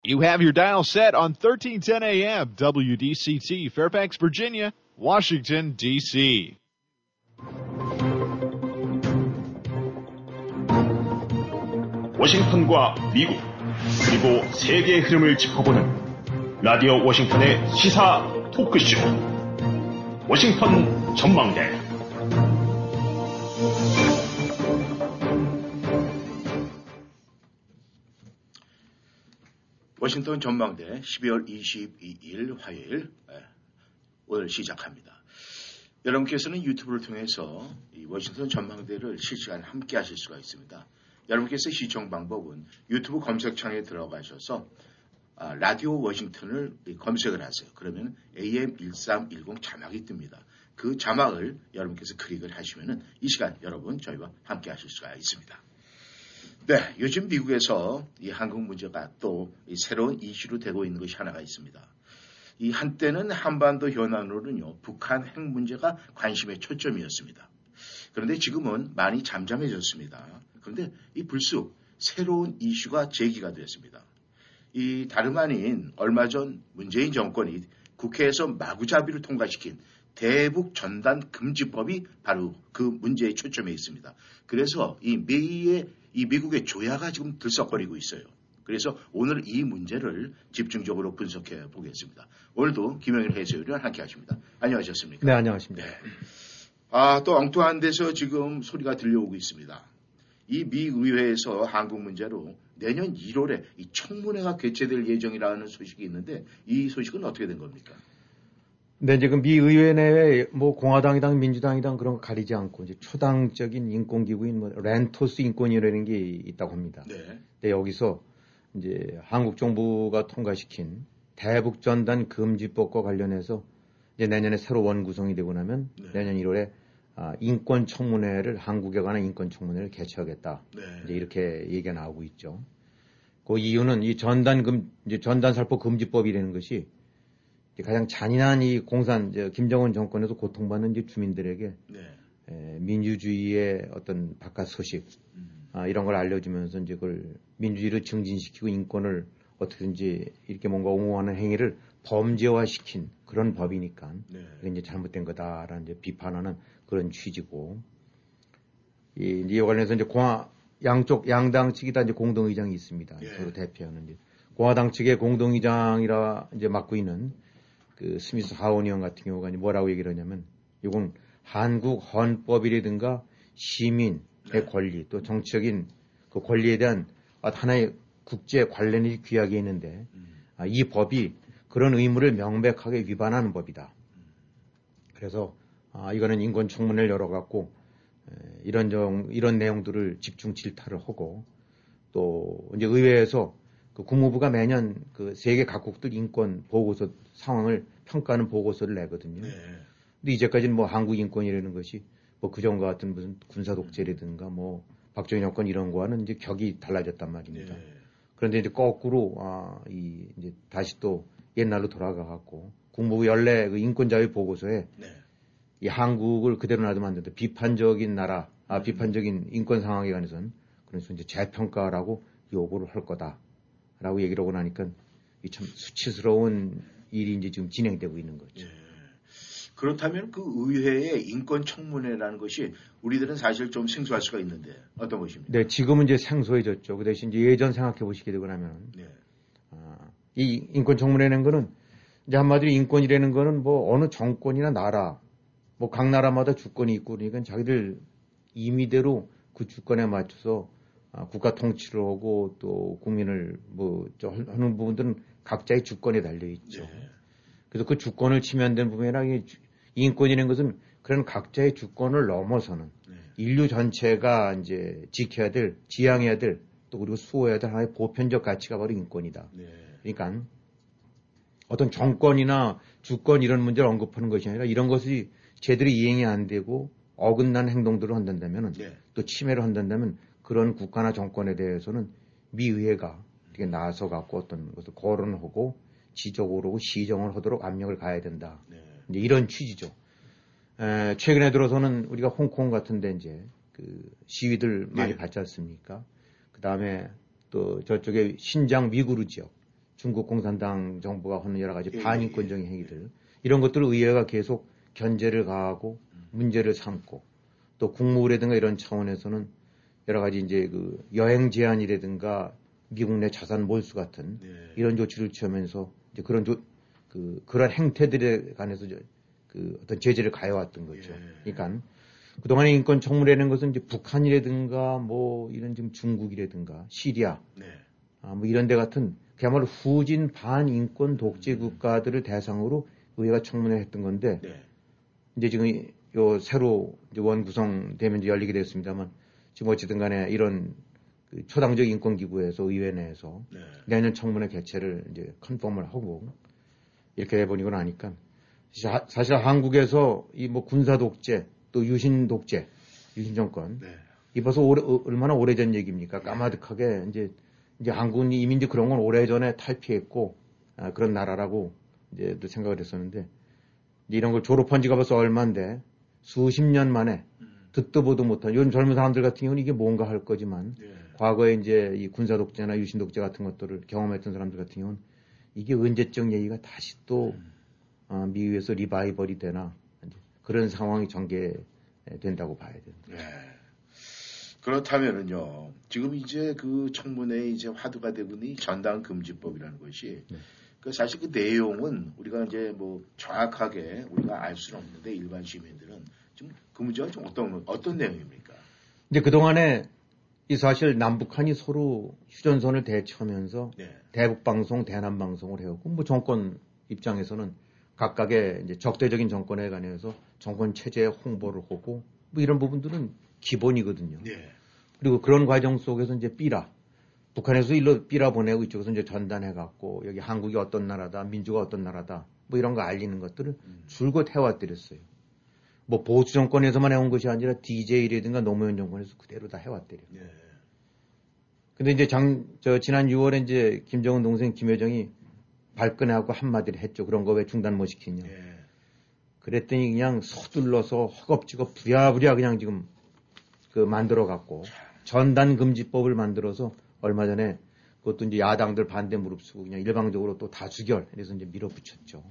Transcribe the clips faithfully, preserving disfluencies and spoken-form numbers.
You have your dial set on thirteen ten A M, W D C T, Fairfax, Virginia, Washington, D C 워싱턴과 미국, 그리고 세계의 흐름을 짚어보는 라디오 워싱턴의 시사 토크쇼, 워싱턴 전망대. 워싱턴 전망대 십이월 이십이일 화요일, 오늘 시작합니다. 여러분께서는 유튜브를 통해서 이 워싱턴 전망대를 실시간 함께 하실 수가 있습니다. 여러분께서 시청 방법은 유튜브 검색창에 들어가셔서 아, 라디오 워싱턴을 검색을 하세요. 그러면 에이엠 일삼일공 자막이 뜹니다. 그 자막을 여러분께서 클릭을 하시면 이 시간 여러분 저희와 함께 하실 수가 있습니다. 네, 요즘 미국에서 이 한국 문제가 또 이 새로운 이슈로 되고 있는 것이 하나가 있습니다. 이 한때는 한반도 현안으로는요, 북한 핵 문제가 관심의 초점이었습니다. 그런데 지금은 많이 잠잠해졌습니다. 그런데 이 불쑥 새로운 이슈가 제기가 되었습니다. 이 다름 아닌 얼마 전 문재인 정권이 국회에서 마구잡이로 통과시킨 대북 전단 금지법이 바로 그 문제의 초점에 있습니다. 그래서 이 미의 이 미국의 조야가 지금 들썩거리고 있어요. 그래서 오늘 이 문제를 집중적으로 분석해 보겠습니다. 오늘도 김영일 해설위원 함께 하십니다. 안녕하셨습니까? 네, 안녕하십니까. 네. 아, 또 엉뚱한 데서 지금 소리가 들려오고 있습니다. 이 미 의회에서 한국 문제로 내년 일월에 이 청문회가 개최될 예정이라는 소식이 있는데 이 소식은 어떻게 된 겁니까? 네, 지금 미 의회 내에 뭐 공화당이당 민주당이당 그런 거 가리지 않고 이제 초당적인 인권기구인 뭐 렌토스 인권위라는 게 있다고 합니다. 네. 근데 여기서 이제 한국 정부가 통과시킨 대북 전단 금지법과 관련해서 이제 내년에 새로 원구성이 되고 나면 네. 내년 일월에 아, 인권 청문회를 한국에 관한 인권 청문회를 개최하겠다. 네. 이제 이렇게 얘기가 나오고 있죠. 그 이유는 이 전단 금 이제 전단 살포 금지법이라는 것이 가장 잔인한 이 공산 저 김정은 정권에서 고통받는 이제 주민들에게 네. 에, 민주주의의 어떤 바깥 소식 음. 아, 이런 걸 알려주면서 이제 그걸 민주주의를 증진시키고 인권을 어떻게든지 이렇게 뭔가 옹호하는 행위를 범죄화시킨 그런 법이니까 네. 그게 이제 잘못된 거다라는 이제 비판하는 그런 취지고 이 이제 관련해서 이제 공화 양쪽 양당 측이 다 이제 공동의장이 있습니다. 예. 서로 대표하는 이제 공화당 측의 공동의장이라 이제 맡고 있는 그 스미스 하원 의원 같은 경우가 이제 뭐라고 얘기를 하냐면 이건 한국 헌법이라든가 시민의 네. 권리 또 정치적인 그 권리에 대한 하나의 국제 관련이 귀하게 있는데 음. 아, 이 법이 그런 의무를 명백하게 위반하는 법이다. 음. 그래서 아, 이거는 인권 청문회를 열어갖고 에, 이런 정 이런 내용들을 집중 질타를 하고 또 이제 의회에서 그 국무부가 매년 그 세계 각국들 인권 보고서 상황을 평가하는 보고서를 내거든요. 네. 근데 이제까지는 뭐 한국 인권이라는 것이 뭐 그전과 같은 무슨 군사 독재라든가 뭐 박정희 정권 이런 거와는 이제 격이 달라졌단 말입니다. 네. 그런데 이제 거꾸로 아, 이 이제 다시 또 옛날로 돌아가 갖고 국무부 연례 그 인권자유 보고서에 네. 이 한국을 그대로 놔두면 안 된다. 비판적인 나라, 아, 음. 비판적인 인권 상황에 관해서는 그래서 이제 재평가라고 요구를 할 거다라고 얘기를 하고 나니까 이 참 수치스러운 일이 이제 지금 진행되고 있는 거죠. 네. 그렇다면 그 의회의 인권 청문회라는 것이 우리들은 사실 좀 생소할 수가 있는데 어떤 것입니까? 네, 지금은 이제 생소해졌죠. 그 대신 이제 예전 생각해 보시게 되고 나면 네. 아, 이 인권 청문회라는 거는 이제 한마디로 인권이라는 거는 뭐 어느 정권이나 나라 뭐 각 나라마다 주권이 있고 그러니까 자기들 임의대로 그 주권에 맞춰서 아, 국가 통치를 하고 또 국민을 뭐 저 하는 부분들은 각자의 주권에 달려 있죠. 네. 그래서 그 주권을 침해된 부분이나 인권이라는 것은 그런 각자의 주권을 넘어서는 네. 인류 전체가 이제 지켜야 될, 지향해야 될, 또 그리고 수호해야 될 하나의 보편적 가치가 바로 인권이다. 네. 그러니까 어떤 정권이나 주권 이런 문제를 언급하는 것이 아니라 이런 것이 제대로 이행이 안 되고 어긋난 행동들을 한다면 네. 또 침해를 한다면 그런 국가나 정권에 대해서는 미 의회가 이렇게 나서 갖고 어떤 것을 거론하고 지적으로 시정을 하도록 압력을 가해야 된다. 네. 이제 이런 취지죠. 에, 최근에 들어서는 우리가 홍콩 같은데 이제 그 시위들 많이 네. 봤지 않습니까? 그 다음에 또 저쪽에 신장 위구르 지역 중국 공산당 정부가 하는 여러 가지 예, 반인권적인 예, 행위들 이런 것들을 의회가 계속 견제를 가하고 문제를 삼고 또 국무부라든가 이런 차원에서는 여러 가지 이제 그 여행 제한이라든가 미국 내 자산 몰수 같은 네. 이런 조치를 취하면서 이제 그런 조, 그 그런 행태들에 관해서 그 어떤 제재를 가해왔던 거죠. 예. 그러니까 그동안의 인권 청문회라는 것은 이제 북한이라든가 뭐 이런 지금 중국이라든가 시리아 네. 아, 뭐 이런 데 같은 그야말로 후진 반인권 독재 국가들을 대상으로 의회가 청문회를 했던 건데 네. 이제 지금 요 새로 이제 원 구성되면 이제 열리게 됐습니다만 지금 어쨌든 간에 이런 그 초당적 인권 기구에서 의회 내에서 네. 내년 청문회 개최를 이제 컨펌을 하고 이렇게 해버리고 나니까 사, 사실 한국에서 이 뭐 군사 독재 또 유신 독재 유신 정권 네. 이 벌써 오래, 어, 얼마나 오래전 얘기입니까? 까마득하게 이제 이제 한국은 이미 이제 그런 건 오래전에 탈피했고 아, 그런 나라라고 이제 또 생각을 했었는데 이런 걸 졸업한 지가 벌써 얼마인데 수십 년 만에 듣도 보도 못한 요즘 젊은 사람들 같은 경우는 이게 뭔가 할 거지만 네. 과거에 이제 이 군사 독재나 유신 독재 같은 것들을 경험했던 사람들 같은 경우는 이게 언제적 얘기가 다시 또 어, 미국에서 리바이벌이 되나 이제 그런 상황이 전개된다고 봐야 됩니다. 네. 그렇다면은요, 지금 이제 그 청문회에 이제 화두가 되고 있는 이 전당 금지법이라는 것이, 네. 그 사실 그 내용은 우리가 이제 뭐 정확하게 우리가 알 수는 없는데 일반 시민들은 지금 그 문제가 좀 어떤, 어떤 내용입니까? 이제 그동안에 이 사실 남북한이 서로 휴전선을 대처하면서 네. 대북방송, 대남방송을 해오고 뭐 정권 입장에서는 각각의 이제 적대적인 정권에 관해서 정권 체제의 홍보를 하고 뭐 이런 부분들은 기본이거든요. 네. 그리고 그런 과정 속에서 이제 삐라 북한에서 일로 삐라 보내고 이쪽에서 이제 전단해갖고 여기 한국이 어떤 나라다, 민주가 어떤 나라다 뭐 이런 거 알리는 것들을 음. 줄곧 해왔더랬어요. 뭐 보수 정권에서만 해온 것이 아니라 디제이라든가 노무현 정권에서 그대로 다 해왔더래요. 네. 근데 이제 장, 저, 지난 유월에 이제 김정은 동생 김여정이 발끈해갖고 한마디를 했죠. 그런 거 왜 중단 못 시키냐. 네. 그랬더니 그냥 서둘러서 허겁지겁 부랴부랴 그냥 지금 그 만들어갖고 전단금지법을 만들어서 얼마 전에 그것도 이제 야당들 반대 무릅쓰고 그냥 일방적으로 또 다수결 해서 이제 밀어붙였죠.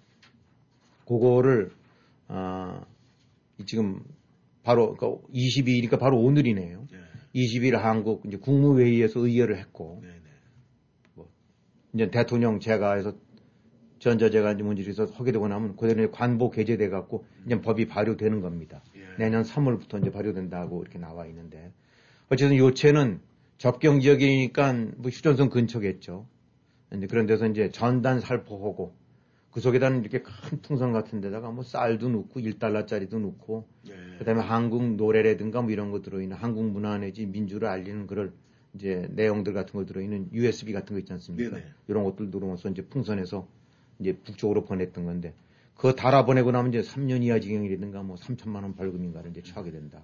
그거를, 아, 지금 바로, 그러니까 이십이 일이니까 바로 오늘이네요. 네. 이십 일 한국 이제 국무회의에서 의결을 했고, 네. 네. 뭐 이제 대통령 제가해서 전자제가 이제 문제를 해서 하게 되고 나면 그대로 관보 개재돼 갖고 이제 법이 발효되는 겁니다. 예. 내년 삼월부터 이제 발효된다고 이렇게 나와 있는데 어쨌든 요체는 접경 지역이니까 뭐 휴전선 근처겠죠. 이제 그런 데서 이제 전단 살포하고 그 속에다는 이렇게 큰 풍선 같은 데다가 뭐 쌀도 넣고 일 달러짜리도 넣고 네. 그다음에 한국 노래라든가 뭐 이런 거 들어있는 한국 문화 내지 민주를 알리는 그럴 이제 내용들 같은 거 들어있는 유에스비 같은 거 있지 않습니까? 네네. 이런 것들 들어오면서 이제 풍선에서 이제 북쪽으로 보냈던 건데 그거 달아 보내고 나면 이제 삼 년 이하 징역이라든가 뭐 삼천만 원 벌금인가를 이제 처하게 된다.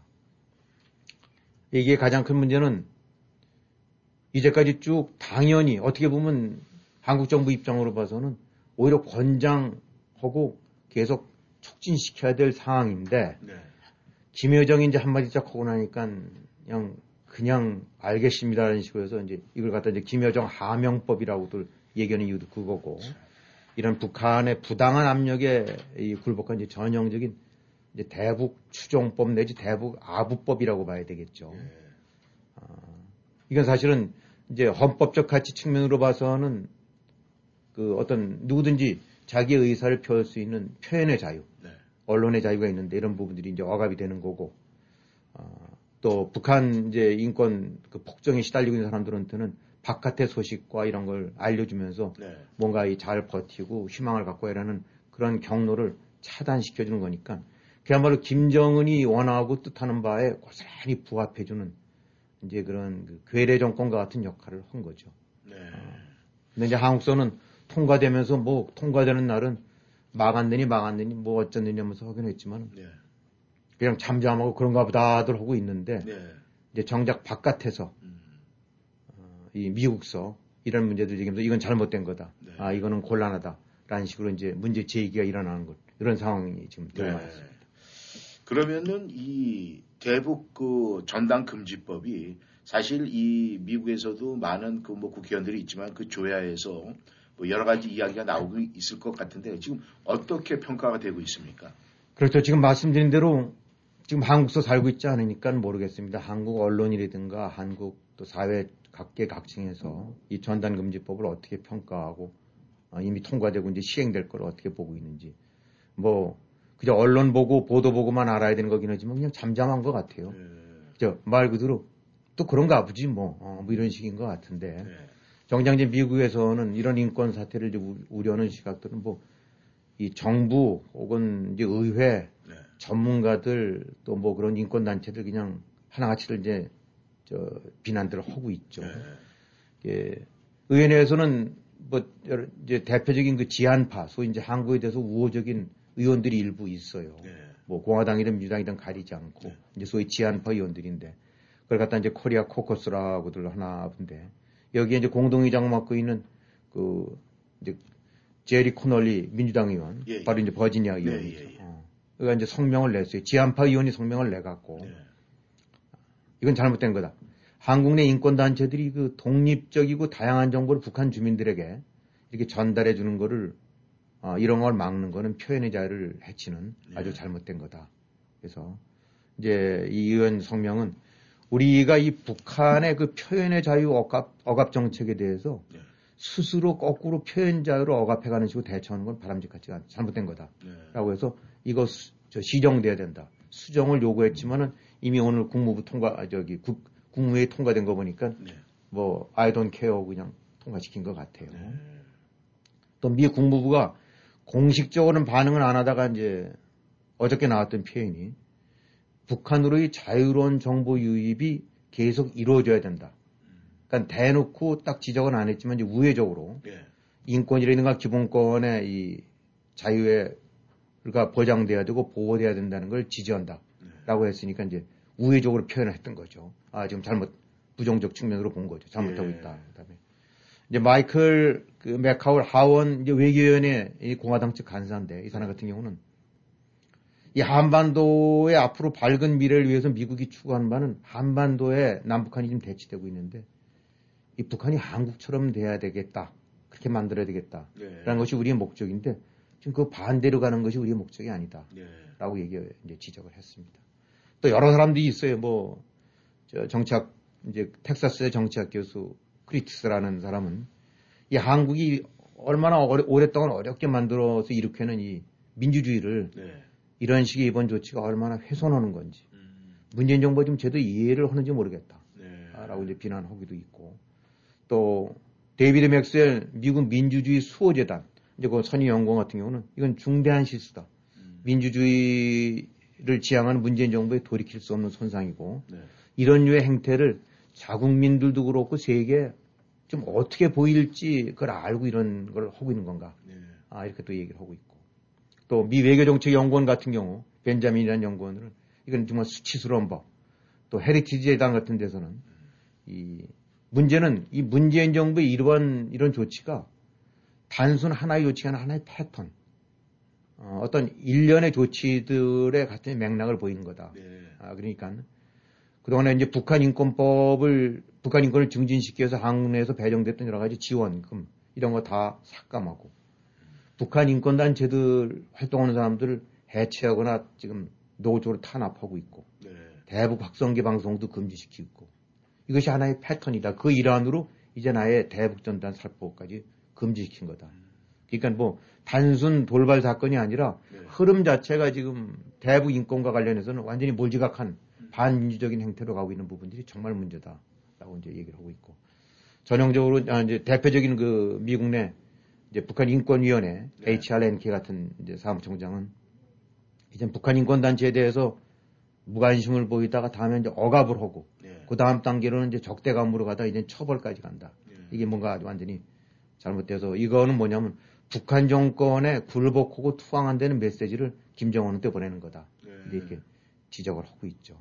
이게 가장 큰 문제는 이제까지 쭉 당연히 어떻게 보면 한국 정부 입장으로 봐서는 오히려 권장하고 계속 촉진시켜야 될 상황인데 네. 김여정이 이제 한마디 딱 하고 나니까 그냥 그냥 알겠습니다라는 식으로 해서 이제 이걸 갖다 이제 김여정 하명법이라고들 얘기하는 이유도 그거고 이런 북한의 부당한 압력에 이 굴복한 이제 전형적인 이제 대북 추종법 내지 대북 아부법이라고 봐야 되겠죠. 네. 아, 이건 사실은 이제 헌법적 가치 측면으로 봐서는 그 어떤 누구든지 자기의 의사를 표할 수 있는 표현의 자유, 네. 언론의 자유가 있는데 이런 부분들이 이제 억압이 되는 거고, 어, 또 북한 이제 인권 그 폭정에 시달리고 있는 사람들한테는 바깥의 소식과 이런 걸 알려주면서 네. 뭔가 이 잘 버티고 희망을 갖고 해라는 그런 경로를 차단시켜주는 거니까 그야말로 김정은이 원하고 뜻하는 바에 고스란히 부합해주는 이제 그런 그 괴뢰 정권과 같은 역할을 한 거죠. 네. 근데 이제 한국서는 통과되면서 뭐 통과되는 날은 막 안 되니 막 안 되니 뭐 어쩌느니 하면서 하긴 했지만 네. 그냥 잠잠하고 그런가 보다들 하고 있는데 네. 이제 정작 바깥에서 음. 어, 이 미국서 이런 문제들 얘기하면서 이건 잘못된 거다. 네. 아 이거는 곤란하다라는 식으로 이제 문제 제기가 일어나는 것 이런 상황이 지금 드러나 네. 있습니다. 그러면은 이 대북 그 전당 금지법이 사실 이 미국에서도 많은 그 뭐 국회의원들이 있지만 그 조야에서 뭐 여러 가지 이야기가 나오고 있을 것 같은데 지금 어떻게 평가가 되고 있습니까? 그렇죠. 지금 말씀드린 대로 지금 한국서 살고 있지 않으니까 모르겠습니다. 한국 언론이라든가 한국 또 사회 각계각층에서 이 전단금지법을 어떻게 평가하고 어, 이미 통과되고 이제 시행될 걸 어떻게 보고 있는지 뭐 그저 언론 보고 보도 보고만 알아야 되는 거긴 하지만 그냥 잠잠한 것 같아요. 네. 그저 말 그대로 또 그런가 보지 뭐, 어, 뭐 이런 식인 것 같은데 네. 정작 이제 미국에서는 이런 인권 사태를 이제 우려하는 시각들은 뭐 이 정부 혹은 이제 의회 네. 전문가들 또 뭐 그런 인권 단체들 그냥 하나같이를 이제 저 비난들을 하고 있죠. 네. 예, 의회 내에서는 뭐 이제 대표적인 그 지한파, 소위 이제 한국에 대해서 우호적인 의원들이 일부 있어요. 네. 뭐 공화당이든 민주당이든 가리지 않고 네. 이제 소위 지한파 의원들인데 그걸 갖다 이제 코리아 코커스라고들 하나 본데 여기에 이제 공동의장 맡고 있는 그 이제 제리 코널리 민주당 의원, 예, 예. 바로 이제 버지니아 네, 의원이죠. 예, 예. 어. 그가 이제 성명을 냈어요. 지한파 의원이 성명을 내갖고 네. 이건 잘못된 거다. 한국 내 인권단체들이 그 독립적이고 다양한 정보를 북한 주민들에게 이렇게 전달해 주는 거를, 어, 이런 걸 막는 거는 표현의 자유를 해치는 아주 잘못된 거다. 그래서 이제 이 의원 성명은 우리가 이 북한의 그 표현의 자유 억압, 억압 정책에 대해서 네. 스스로 거꾸로 표현 자유를 억압해가는 식으로 대처하는 건 바람직하지 않, 잘못된 거다. 네. 라고 해서 이거 수, 저 시정돼야 된다. 수정을 요구했지만은 이미 오늘 국무부 통과, 아, 저기 국, 국무회의 통과된 거 보니까 네. 뭐 I don't care 그냥 통과시킨 것 같아요. 네. 또 미 국무부가 공식적으로는 반응을 안 하다가 이제 어저께 나왔던 표현이 북한으로의 자유로운 정보 유입이 계속 이루어져야 된다. 그러니까 대놓고 딱 지적은 안 했지만 이제 우회적으로 네. 인권이라든가 기본권의 이 자유가 보장돼야 되고 보호돼야 된다는 걸 지지한다. 라고 했으니까 이제 우회적으로 표현을 했던 거죠. 아, 지금 잘못, 부정적 측면으로 본 거죠. 잘못하고 예. 있다. 그 다음에 이제 마이클 그 맥카울 하원 이제 외교위원회 이 공화당 측 간사인데 이 사람 같은 경우는 이 한반도의 앞으로 밝은 미래를 위해서 미국이 추구하는 바는 한반도에 남북한이 지금 대치되고 있는데 이 북한이 한국처럼 돼야 되겠다. 그렇게 만들어야 되겠다. 네. 라는 것이 우리의 목적인데 지금 그 반대로 가는 것이 우리의 목적이 아니다. 네. 라고 얘기, 이제 지적을 했습니다. 또 여러 사람들이 있어요. 뭐, 저 정치학, 이제 텍사스의 정치학 교수 크리티스라는 사람은 이 한국이 얼마나 오래, 오랫동안 어렵게 만들어서 일으켜낸 이 민주주의를 네. 이런 식의 이번 조치가 얼마나 훼손하는 건지 음. 문재인 정부가 좀 제대로 이해를 하는지 모르겠다. 네. 라고 이제 비난하기도 있고 또 데이비드 맥스웰 미국 민주주의 수호재단 이제 그 선임 연구원 같은 경우는 이건 중대한 실수다. 음. 민주주의를 지향하는 문재인 정부에 돌이킬 수 없는 손상이고 네. 이런 류의 행태를 자국민들도 그렇고 세계에 좀 어떻게 보일지 그걸 알고 이런 걸 하고 있는 건가. 네. 아, 이렇게 또 얘기를 하고 있고. 또 미 외교정책연구원 같은 경우 벤자민이라는 연구원은 이건 정말 수치스러운 법. 또 헤리티지 재단 같은 데서는 이 문제는 이 문재인 정부의 이러한 이런 조치가 단순 하나의 조치가 아니라 하나의 패턴. 어, 어떤 일련의 조치들의 같은 맥락을 보이는 거다. 네. 아, 그러니까 그동안에 이제 북한 인권법을 북한 인권을 증진시키기 위해서 한국 내에서 배정됐던 여러 가지 지원금 이런 거 다 삭감하고 북한 인권단체들 활동하는 사람들을 해체하거나 지금 노골적으로 탄압하고 있고 네. 대북 확성기 방송도 금지시키고 있고 이것이 하나의 패턴이다. 그 일환으로 이제 나의 대북전단 살포까지 금지시킨 거다. 그러니까 뭐 단순 돌발 사건이 아니라 네. 흐름 자체가 지금 대북 인권과 관련해서는 완전히 몰지각한 반민주적인 행태로 가고 있는 부분들이 정말 문제다라고 이제 얘기를 하고 있고 전형적으로 아 이제 대표적인 그 미국 내 이제 북한 인권위원회 네. 에이치알엔케이 같은 이제 사무총장은 이제 북한 인권 단체에 대해서 무관심을 보이다가 다음에 이제 억압을 하고 네. 그 다음 단계로는 이제 적대감으로 가다 이제 처벌까지 간다. 네. 이게 뭔가 완전히 잘못돼서 이거는 뭐냐면 북한 정권에 굴복하고 투항한다는 메시지를 김정은한테 보내는 거다. 네. 이제 이렇게 지적을 하고 있죠.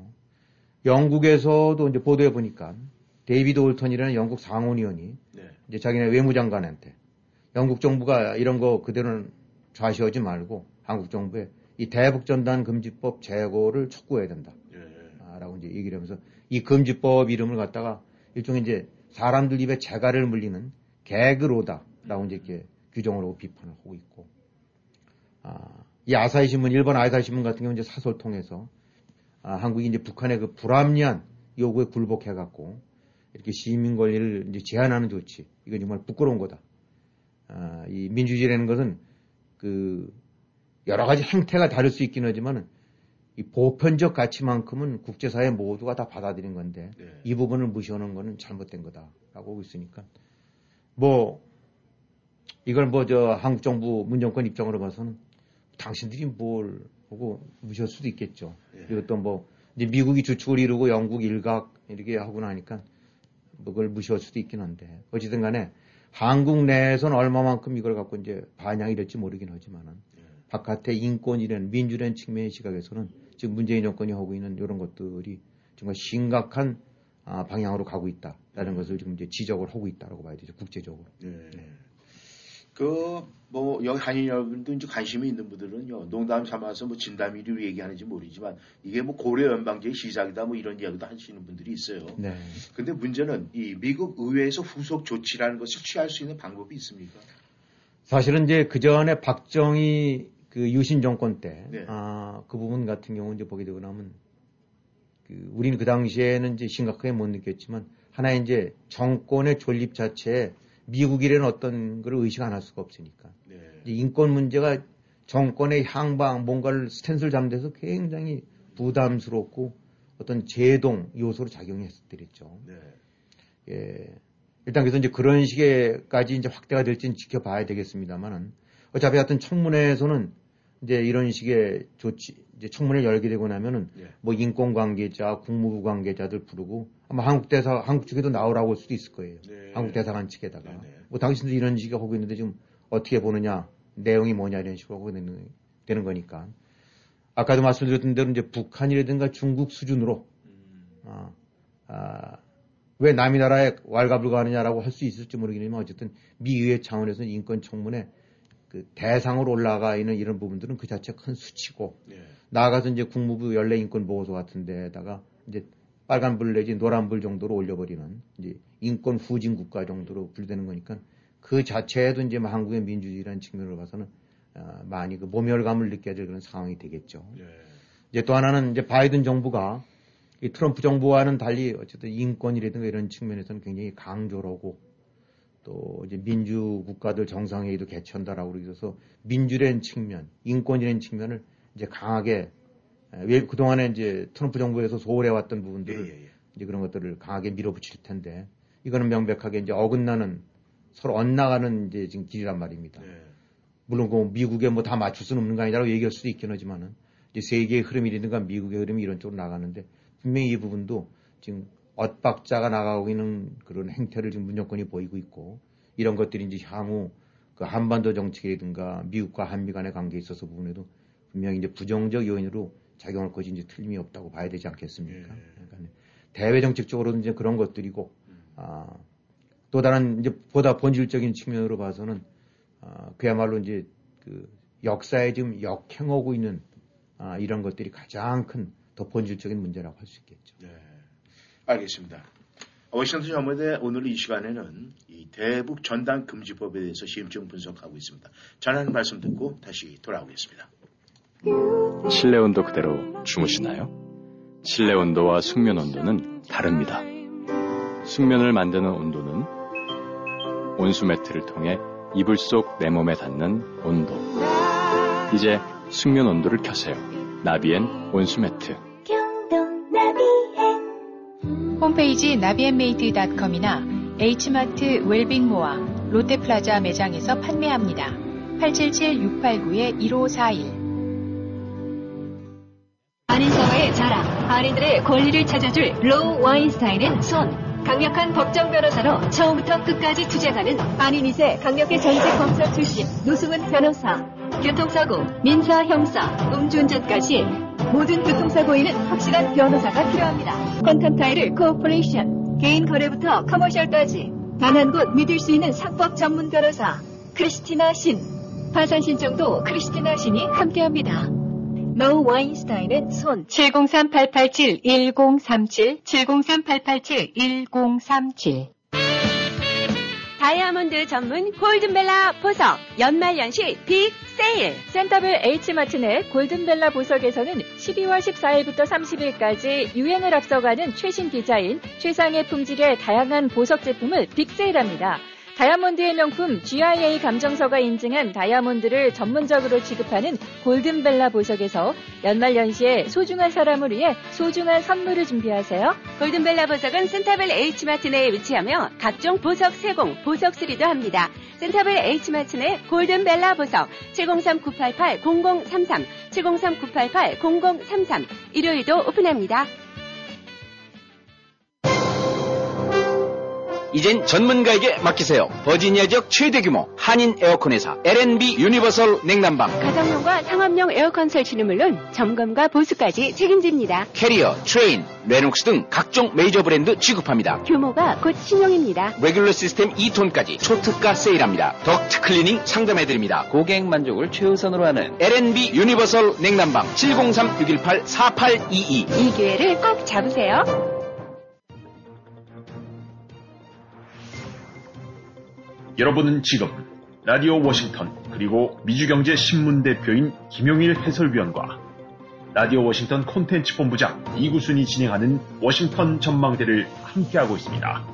영국에서도 이제 보도해 보니까 데이비드 올턴이라는 영국 상원의원이 네. 이제 자기네 외무장관한테 영국 정부가 이런 거 그대로는 좌시하지 말고 한국 정부에 이 대북전단 금지법 제고를 촉구해야 된다. 네. 아, 라고 이제 얘기를 하면서 이 금지법 이름을 갖다가 일종의 이제 사람들 입에 재갈을 물리는 개그로다. 라고 이제 이렇게 규정을 하고 비판을 하고 있고, 아, 이 아사히 신문, 일본 아사히 신문 같은 경우는 이제 사설 통해서, 아, 한국이 이제 북한의 그 불합리한 요구에 굴복해갖고, 이렇게 시민 권리를 이제 제한하는 조치, 이건 정말 부끄러운 거다. 아, 이 민주주의라는 것은 그, 여러 가지 행태가 다를 수 있긴 하지만, 이 보편적 가치만큼은 국제사회 모두가 다 받아들인 건데, 네. 이 부분을 무시하는 거는 잘못된 거다라고 하고 있으니까, 뭐, 이걸 뭐, 저, 한국 정부 문정권 입장으로 봐서는 당신들이 뭘 보고 무시할 수도 있겠죠. 네. 그리고 또 뭐, 이제 미국이 주축을 이루고 영국 일각 이렇게 하고 나니까, 뭐 그걸 무시할 수도 있긴 한데, 어찌든 간에 한국 내에서는 얼마만큼 이걸 갖고 이제 반향이 될지 모르긴 하지만은, 네. 바깥의 인권이라는 민주라는 측면의 시각에서는 지금 문재인 정권이 하고 있는 이런 것들이 정말 심각한 아, 방향으로 가고 있다라는 네. 것을 지금 이제 지적을 하고 있다라고 봐야 되죠, 국제적으로. 네. 네. 그, 뭐, 여기 한인 여러분도 이제 관심이 있는 분들은요, 농담 삼아서 뭐 진담이를 얘기하는지 모르지만, 이게 뭐 고려 연방제의 시작이다 뭐 이런 이야기도 하시는 분들이 있어요. 네. 근데 문제는 이 미국 의회에서 후속 조치라는 것을 취할 수 있는 방법이 있습니까? 사실은 이제 그 전에 박정희 그 유신 정권 때, 네. 아, 그 부분 같은 경우 이제 보게 되고 나면, 그, 우리는 그 당시에는 이제 심각하게 못 느꼈지만, 하나의 이제 정권의 존립 자체에 미국이라는 어떤 걸 의식 안 할 수가 없으니까. 네. 인권 문제가 정권의 향방, 뭔가를 스탠스를 잡는데서 굉장히 부담스럽고 어떤 제동 요소로 작용했었더랬죠. 네. 예. 일단 그래서 이제 그런 식의까지 이제 확대가 될지는 지켜봐야 되겠습니다만은, 어차피 하여튼 청문회에서는 이제 이런 식의 조치, 이제 청문회를 열게 되고 나면은, 예. 뭐 인권 관계자, 국무부 관계자들 부르고, 아마 한국 대사, 한국 측에도 나오라고 할 수도 있을 거예요. 네. 한국 대사관 측에다가. 네, 네. 뭐 당신도 이런 식의 하고 있는데 지금 어떻게 보느냐, 내용이 뭐냐 이런 식으로 하고 되는, 되는 거니까. 아까도 말씀드렸던 대로 이제 북한이라든가 중국 수준으로, 음. 아, 아, 왜 남의 나라에 왈가불가하느냐라고 할 수 있을지 모르겠지만 어쨌든 미의회 차원에서는 인권 청문회 그 대상으로 올라가 있는 이런 부분들은 그 자체 큰 수치고, 네. 나아가서 이제 국무부 연례 인권 보고서 같은 데다가 이제 빨간불 내지 노란불 정도로 올려버리는 이제 인권 후진 국가 정도로 분류되는 거니까 그 자체에도 이제 한국의 민주주의라는 측면으로 봐서는 어, 많이 그 모멸감을 느껴야 될 그런 상황이 되겠죠. 네. 이제 또 하나는 이제 바이든 정부가 이 트럼프 정부와는 달리 어쨌든 인권이라든가 이런 측면에서는 굉장히 강조하고 또 이제 민주 국가들 정상회의도 개최한다라고 그래서 민주라는 측면, 인권이라는 측면을 이제 강하게 왜 그동안에 이제 트럼프 정부에서 소홀해왔던 부분들을 예, 예, 예. 이제 그런 것들을 강하게 밀어붙일 텐데 이거는 명백하게 이제 어긋나는 서로 엇나가는 이제 지금 길이란 말입니다. 예. 물론 그 미국에 뭐 다 맞출 수는 없는 거 아니라고 얘기할 수도 있긴 하지만은 이제 세계의 흐름이라든가 미국의 흐름이 이런 쪽으로 나가는데 분명히 이 부분도 지금 엇박자가 나가고 있는 그런 행태를 지금 문정권이 보이고 있고 이런 것들이 이제 향후 그 한반도 정책이라든가 미국과 한미 간의 관계에 있어서 부분에도 분명히 이제 부정적 요인으로 작용할 것이 이제 틀림이 없다고 봐야 되지 않겠습니까? 예. 그러니까 대외 정책적으로는 이제 그런 것들이고 음. 아, 또 다른 이제 보다 본질적인 측면으로 봐서는 아, 그야말로 이제 그 역사에 지금 역행하고 있는 아, 이런 것들이 가장 큰 더 본질적인 문제라고 할 수 있겠죠. 네. 알겠습니다. 워싱턴 전문대 오늘 이 시간에는 이 대북 전단 금지법에 대해서 심층 분석하고 있습니다. 전하는 말씀 듣고 다시 돌아오겠습니다. 실내 온도 그대로 주무시나요? 실내 온도와 숙면 온도는 다릅니다. 숙면을 만드는 온도는 온수 매트를 통해 이불 속 내 몸에 닿는 온도. 이제 숙면 온도를 켜세요. 나비엔 온수 매트. 홈페이지 나비앤메이트 닷컴이나 H마트 웰빙모아 롯데플라자 매장에서 판매합니다. 팔칠칠 육팔구 일오사일. 한인사회의 자랑, 한인들의 권리를 찾아줄 로우 와인스타인은 손. 강력한 법정 변호사로 처음부터 끝까지 투쟁하는 한인 이 세 강력의 전직 검사 출신 노승은 변호사. 교통사고, 민사, 형사, 음주운전까지 모든 교통사고에는 확실한 변호사가 필요합니다. 컨텀타이를 코퍼레이션, 개인 거래부터 커머셜까지 단 한 곳 믿을 수 있는 상법 전문 변호사 크리스티나 신. 파산 신청도 크리스티나 신이 함께합니다. 로우 와인스타인은 손. 칠공삼 팔팔칠 일공삼칠 칠공삼 팔팔칠 일공삼칠. 다이아몬드 전문 골든벨라 보석 연말연시 빅 세일. 센터빌 H마트 내 골든벨라 보석에서는 십이월 십사일부터 삼십일까지 유행을 앞서가는 최신 디자인, 최상의 품질의 다양한 보석 제품을 빅세일합니다. 다이아몬드의 명품 지아이에이 감정서가 인증한 다이아몬드를 전문적으로 취급하는 골든벨라 보석에서 연말연시에 소중한 사람을 위해 소중한 선물을 준비하세요. 골든벨라 보석은 센터빌 H마트 내에 위치하며 각종 보석 세공, 보석 수리도 합니다. 센터빌 H마트 내 골든벨라 보석 칠공삼 구팔팔 공공삼삼 칠공삼 구팔팔 공공삼삼 일요일도 오픈합니다. 이젠 전문가에게 맡기세요. 버지니아 지역 최대 규모 한인 에어컨 회사 엘앤비 유니버설 냉난방. 가정용과 상업용 에어컨 설치는 물론 점검과 보수까지 책임집니다. 캐리어, 트레인, 레녹스 등 각종 메이저 브랜드 취급합니다. 규모가 곧 신용입니다. 레귤러 시스템 이 톤까지 초특가 세일합니다. 덕트 클리닝 상담해드립니다. 고객 만족을 최우선으로 하는 엘앤비 유니버설 냉난방 칠공삼 육일팔 사팔이이. 이 기회를 꼭 잡으세요. 여러분은 지금 라디오 워싱턴 그리고 미주경제신문 대표인 김용일 해설위원과 라디오 워싱턴 콘텐츠 본부장 이구순이 진행하는 워싱턴 전망대를 함께하고 있습니다.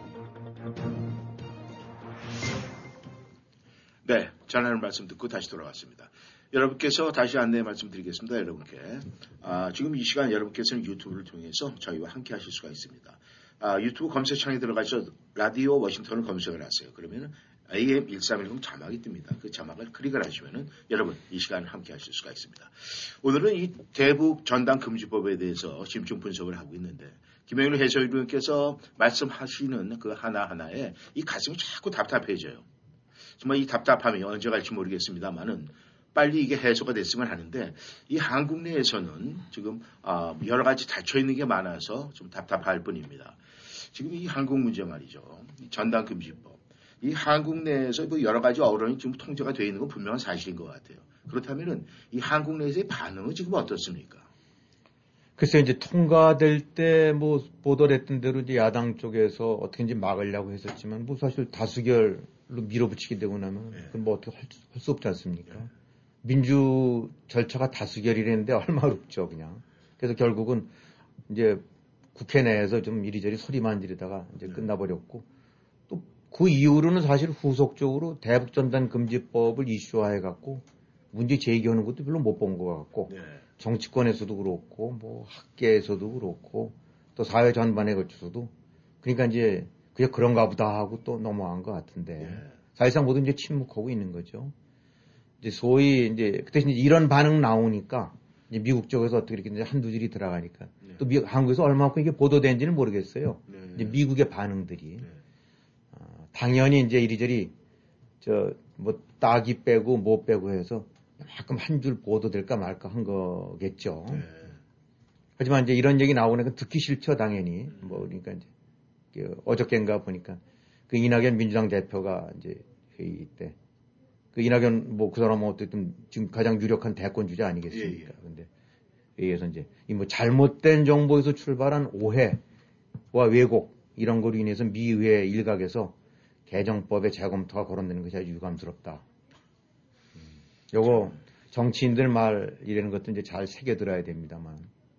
네, 전하는 말씀 듣고 다시 돌아왔습니다. 여러분께서 다시 안내 말씀드리겠습니다. 여러분께 아, 지금 이 시간 여러분께서는 유튜브를 통해서 저희와 함께 하실 수가 있습니다. 아, 유튜브 검색창에 들어가서 라디오 워싱턴을 검색을 하세요. 그러면 에이엠 일삼일공 자막이 뜹니다. 그 자막을 클릭을 하시면은 여러분 이 시간 함께 하실 수가 있습니다. 오늘은 이 대북 전당 금지법에 대해서 집중 분석을 하고 있는데 김영일 해설위원께서 말씀하시는 그 하나하나에 이 가슴이 자꾸 답답해져요. 정말 이 답답함이 언제 갈지 모르겠습니다만은 빨리 이게 해소가 됐으면 하는데 이 한국 내에서는 지금 아, 여러 가지 닫혀 있는 게 많아서 좀 답답할 뿐입니다. 지금 이 한국 문제 말이죠. 이 전당금지법. 이 한국 내에서 뭐 여러 가지 어려움이 지금 통제가 되어 있는 건 분명한 사실인 것 같아요. 그렇다면은 이 한국 내에서의 반응은 지금 어떻습니까? 글쎄 이제 통과될 때 뭐 보도됐던 대로 이제 야당 쪽에서 어떻게든지 막으려고 했었지만 뭐 사실 다수결로 밀어붙이게 되고 나면 네. 그건 뭐 어떻게 할 수 없지 않습니까? 네. 민주 절차가 다수결이랬는데 얼마 어렵죠 그냥. 그래서 결국은 이제 국회 내에서 좀 이리저리 소리만 지르다가 이제 네. 끝나버렸고 또 그 이후로는 사실 후속적으로 대북전단 금지법을 이슈화해갖고 문제 제기하는 것도 별로 못 본 것 같고 네. 정치권에서도 그렇고 뭐 학계에서도 그렇고 또 사회 전반에 걸쳐서도 그러니까 이제 그냥 그런가 보다 하고 또 넘어간 것 같은데 네. 사실상 모두 이제 침묵하고 있는 거죠. 이제 소위 이제 그때 이제 이런 반응 나오니까 이제 미국 쪽에서 어떻게 이렇게 이제 한두 줄이 들어가니까 네. 또 미, 한국에서 얼마만큼 이게 보도된지는 모르겠어요. 네. 이제 미국의 반응들이 네. 어, 당연히 이제 이리저리 저 뭐 따기 빼고 못 빼고 해서 가끔 한 줄 보도될까 말까 한 거겠죠. 네. 하지만 이제 이런 얘기 나오니까 듣기 싫죠 당연히. 음. 뭐 그러니까 이제 그 어저께인가 보니까 그 이낙연 민주당 대표가 이제 회의 때. 그 이낙연 뭐 그 사람은 어쨌든 지금 가장 유력한 대권 주자 아니겠습니까? 예, 예. 근데 여기에서 이제 이 뭐 잘못된 정보에서 출발한 오해와 왜곡 이런 거로 인해서 미의회 일각에서 개정법의 재검토가 거론되는 것이 아주 유감스럽다. 음, 요거 정치인들 말 이라는 것도 이제 잘 새겨들어야 됩니다만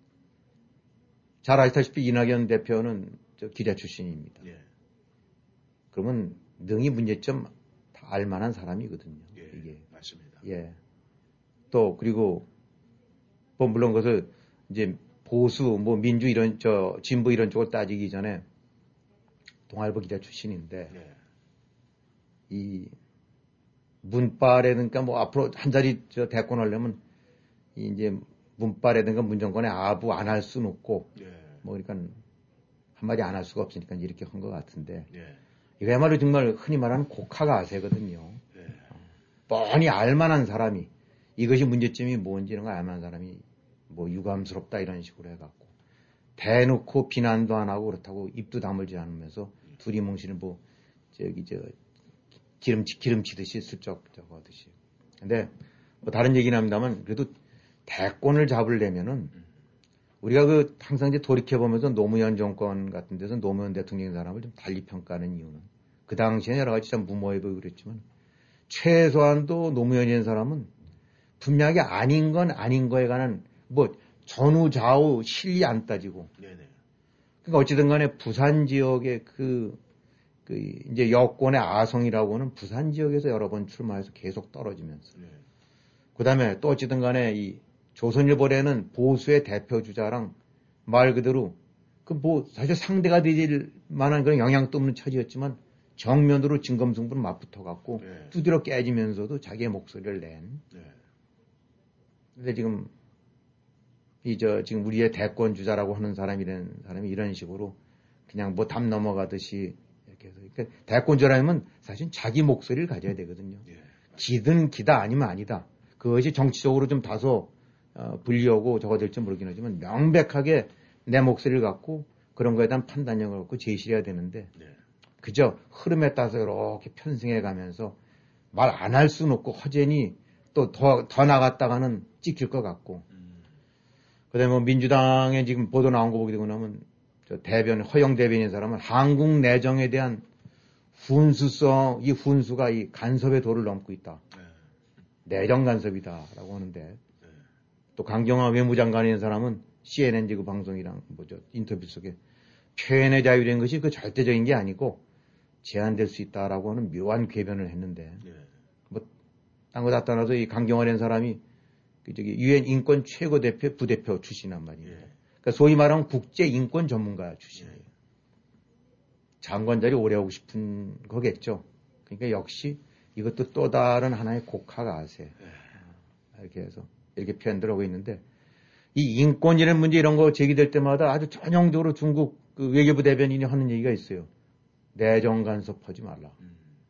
잘 아시다시피 이낙연 대표는 저 기자 출신입니다. 예. 그러면 능히 문제점 알만한 사람이거든요. 예, 이게 맞습니다. 예. 또 그리고 뭐 물론 그것을 이제 보수 뭐 민주 이런 저 진보 이런 쪽을 따지기 전에 동아일보 기자 출신인데 예. 이 문빨에든가 뭐 앞으로 한 자리 저 대권 하려면 이제 문빨에든가 문정권에 아부 안 할 수는 없고 예. 뭐 그러니까 한마디 안 할 수가 없으니까 이렇게 한 것 같은데. 예. 이거야말로 정말 흔히 말하는 곡하가세거든요. 네. 뻔히 알만한 사람이 이것이 문제점이 뭔지 이런 거 알만한 사람이 뭐 유감스럽다 이런 식으로 해갖고 대놓고 비난도 안 하고 그렇다고 입도 다물지 않으면서 두리뭉실은 뭐 저기 저 기름치 기름치듯이 슬쩍 저거 하듯이. 근데 뭐 다른 얘기는 합니다만 그래도 대권을 잡으려면은 우리가 그 항상 이제 돌이켜 보면서 노무현 정권 같은 데서 노무현 대통령 사람을 좀 달리 평가하는 이유는 그 당시에 여러 가지 참 무모해 보이고 그랬지만 최소한도 노무현이 된 사람은 분명하게 아닌 건 아닌 거에 관한 뭐 전후 좌우 실리 안 따지고. 네네. 그러니까 어찌든 간에 부산 지역의 그, 그 이제 여권의 아성이라고는 부산 지역에서 여러 번 출마해서 계속 떨어지면서. 네. 그 다음에 또 어찌든 간에 이 조선일보에는 보수의 대표 주자랑 말 그대로 그 뭐 사실 상대가 될 만한 그런 영향도 없는 처지였지만 정면으로 진검승부를 맞붙어 갖고 네. 두드려 깨지면서도 자기의 목소리를 낸. 네. 근데 지금 이 저 지금 우리의 대권 주자라고 하는 사람이라는 사람이 이런 식으로 그냥 뭐 담 넘어가듯이 이렇게 해서 그러니까 대권 주자라면 사실 자기 목소리를 가져야 되거든요. 네. 기든 기다 아니면 아니다. 그것이 정치적으로 좀 다소 어, 불리하고 저거 될지 모르긴 하지만 명백하게 내 목소리를 갖고 그런 거에 대한 판단력을 갖고 제시를 해야 되는데 네. 그저 흐름에 따라서 이렇게 편승해 가면서 말 안 할 수는 없고 허전히 또 더 더 나갔다가는 찍힐 것 같고 음. 그다음에 뭐 민주당에 지금 보도 나온 거 보게 되고 나면 저 대변 허영 대변인 사람은 한국 내정에 대한 훈수성 이 훈수가 이 간섭의 도를 넘고 있다. 네. 내정 간섭이다라고 하는데 네. 또 강경화 외무장관인 사람은 씨엔엔 지구 방송이랑 뭐죠 인터뷰 속에 표현의 자유라는 것이 그 절대적인 게 아니고 제한될 수 있다라고 하는 묘한 궤변을 했는데 네. 뭐 딴 거 다 떠나서 이 강경화라는 사람이 그 저기 유엔 인권 최고 대표 부대표 출신이란 말입니다. 네. 그러니까 소위 말하면 국제 인권 전문가 출신이에요. 네. 장관 자리 오래 하고 싶은 거겠죠. 그러니까 역시 이것도 또 다른 하나의 곡화가세 네. 이렇게 해서 이렇게 표현들 하고 있는데. 이 인권이라는 문제 이런 거 제기될 때마다 아주 전형적으로 중국 그 외교부 대변인이 하는 얘기가 있어요. 내정 간섭하지 말라. 음.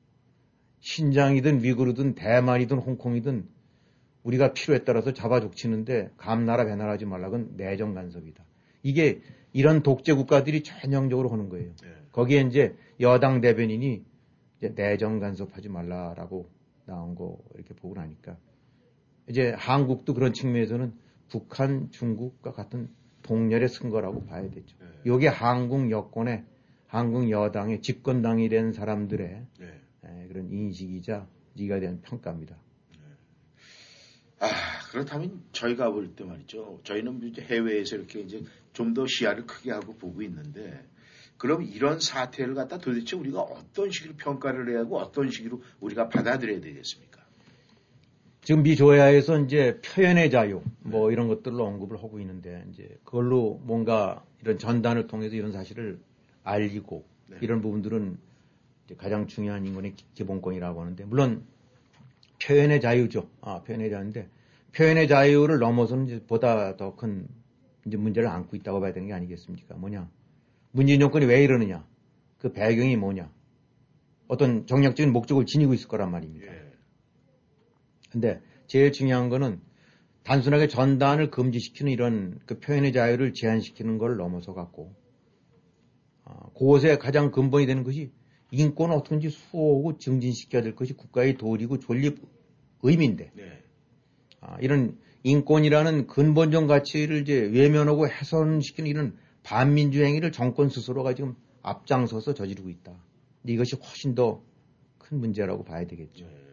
신장이든 미국이든 대만이든 홍콩이든 우리가 필요에 따라서 잡아 족치는데 감나라 배나라하지 말라. 그건 내정 간섭이다. 이게 이런 독재 국가들이 전형적으로 하는 거예요. 네. 거기에 이제 여당 대변인이 이제 내정 간섭하지 말라라고 나온 거 이렇게 보고 나니까 이제 한국도 그런 측면에서는 북한, 중국과 같은 동렬에 쓴 거라고 봐야 되죠. 네. 이게 한국 여권의, 한국 여당의 집권당이 된 사람들의 네. 에, 그런 인식이자 이가 된 평가입니다. 네. 아, 그렇다면 저희가 볼 때 말이죠. 저희는 이제 해외에서 이렇게 이제 좀 더 시야를 크게 하고 보고 있는데, 그럼 이런 사태를 갖다 도대체 우리가 어떤 식으로 평가를 해야 하고 어떤 식으로 우리가 받아들여야 되겠습니까? 지금 미 조야에서 이제 표현의 자유 뭐 이런 것들로 언급을 하고 있는데 이제 그걸로 뭔가 이런 전단을 통해서 이런 사실을 알리고 네. 이런 부분들은 이제 가장 중요한 인권의 기본권이라고 하는데 물론 표현의 자유죠. 아, 표현의 자유인데 표현의 자유를 넘어서는 이제 보다 더 큰 이제 문제를 안고 있다고 봐야 되는 게 아니겠습니까? 뭐냐? 문재인 정권이 왜 이러느냐? 그 배경이 뭐냐? 어떤 정략적인 목적을 지니고 있을 거란 말입니다. 예. 근데 제일 중요한 거는 단순하게 전단을 금지시키는 이런 그 표현의 자유를 제한시키는 걸 넘어서 갖고 어, 그것에 가장 근본이 되는 것이 인권을 어떻게든지 수호하고 증진시켜야 될 것이 국가의 도리고 존립 의미인데 네. 아, 이런 인권이라는 근본적 가치를 이제 외면하고 훼손시키는 이런 반민주 행위를 정권 스스로가 지금 앞장서서 저지르고 있다. 근데 이것이 훨씬 더 큰 문제라고 봐야 되겠죠. 네.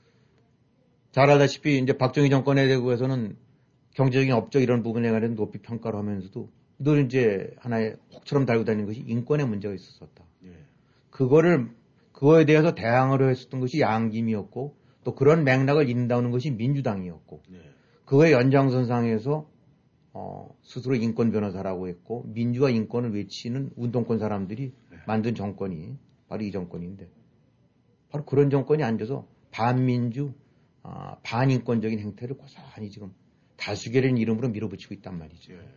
잘 알다시피 이제 박정희 정권에 대해서는 경제적인 업적 이런 부분에 관해서 높이 평가를 하면서도 늘 이제 하나의 혹처럼 달고 다니는 것이 인권의 문제가 있었었다. 예. 그거를 그거에 대해서 대항을 했었던 것이 양김이었고 또 그런 맥락을 인다는 것이 민주당이었고 예. 그거의 연장선상에서 어, 스스로 인권 변호사라고 했고 민주와 인권을 외치는 운동권 사람들이 예. 만든 정권이 바로 이 정권인데 바로 그런 정권이 앉아서 반민주 아, 반인권적인 행태를 고스란히 지금 다수결이라는 이름으로 밀어붙이고 있단 말이죠. 예.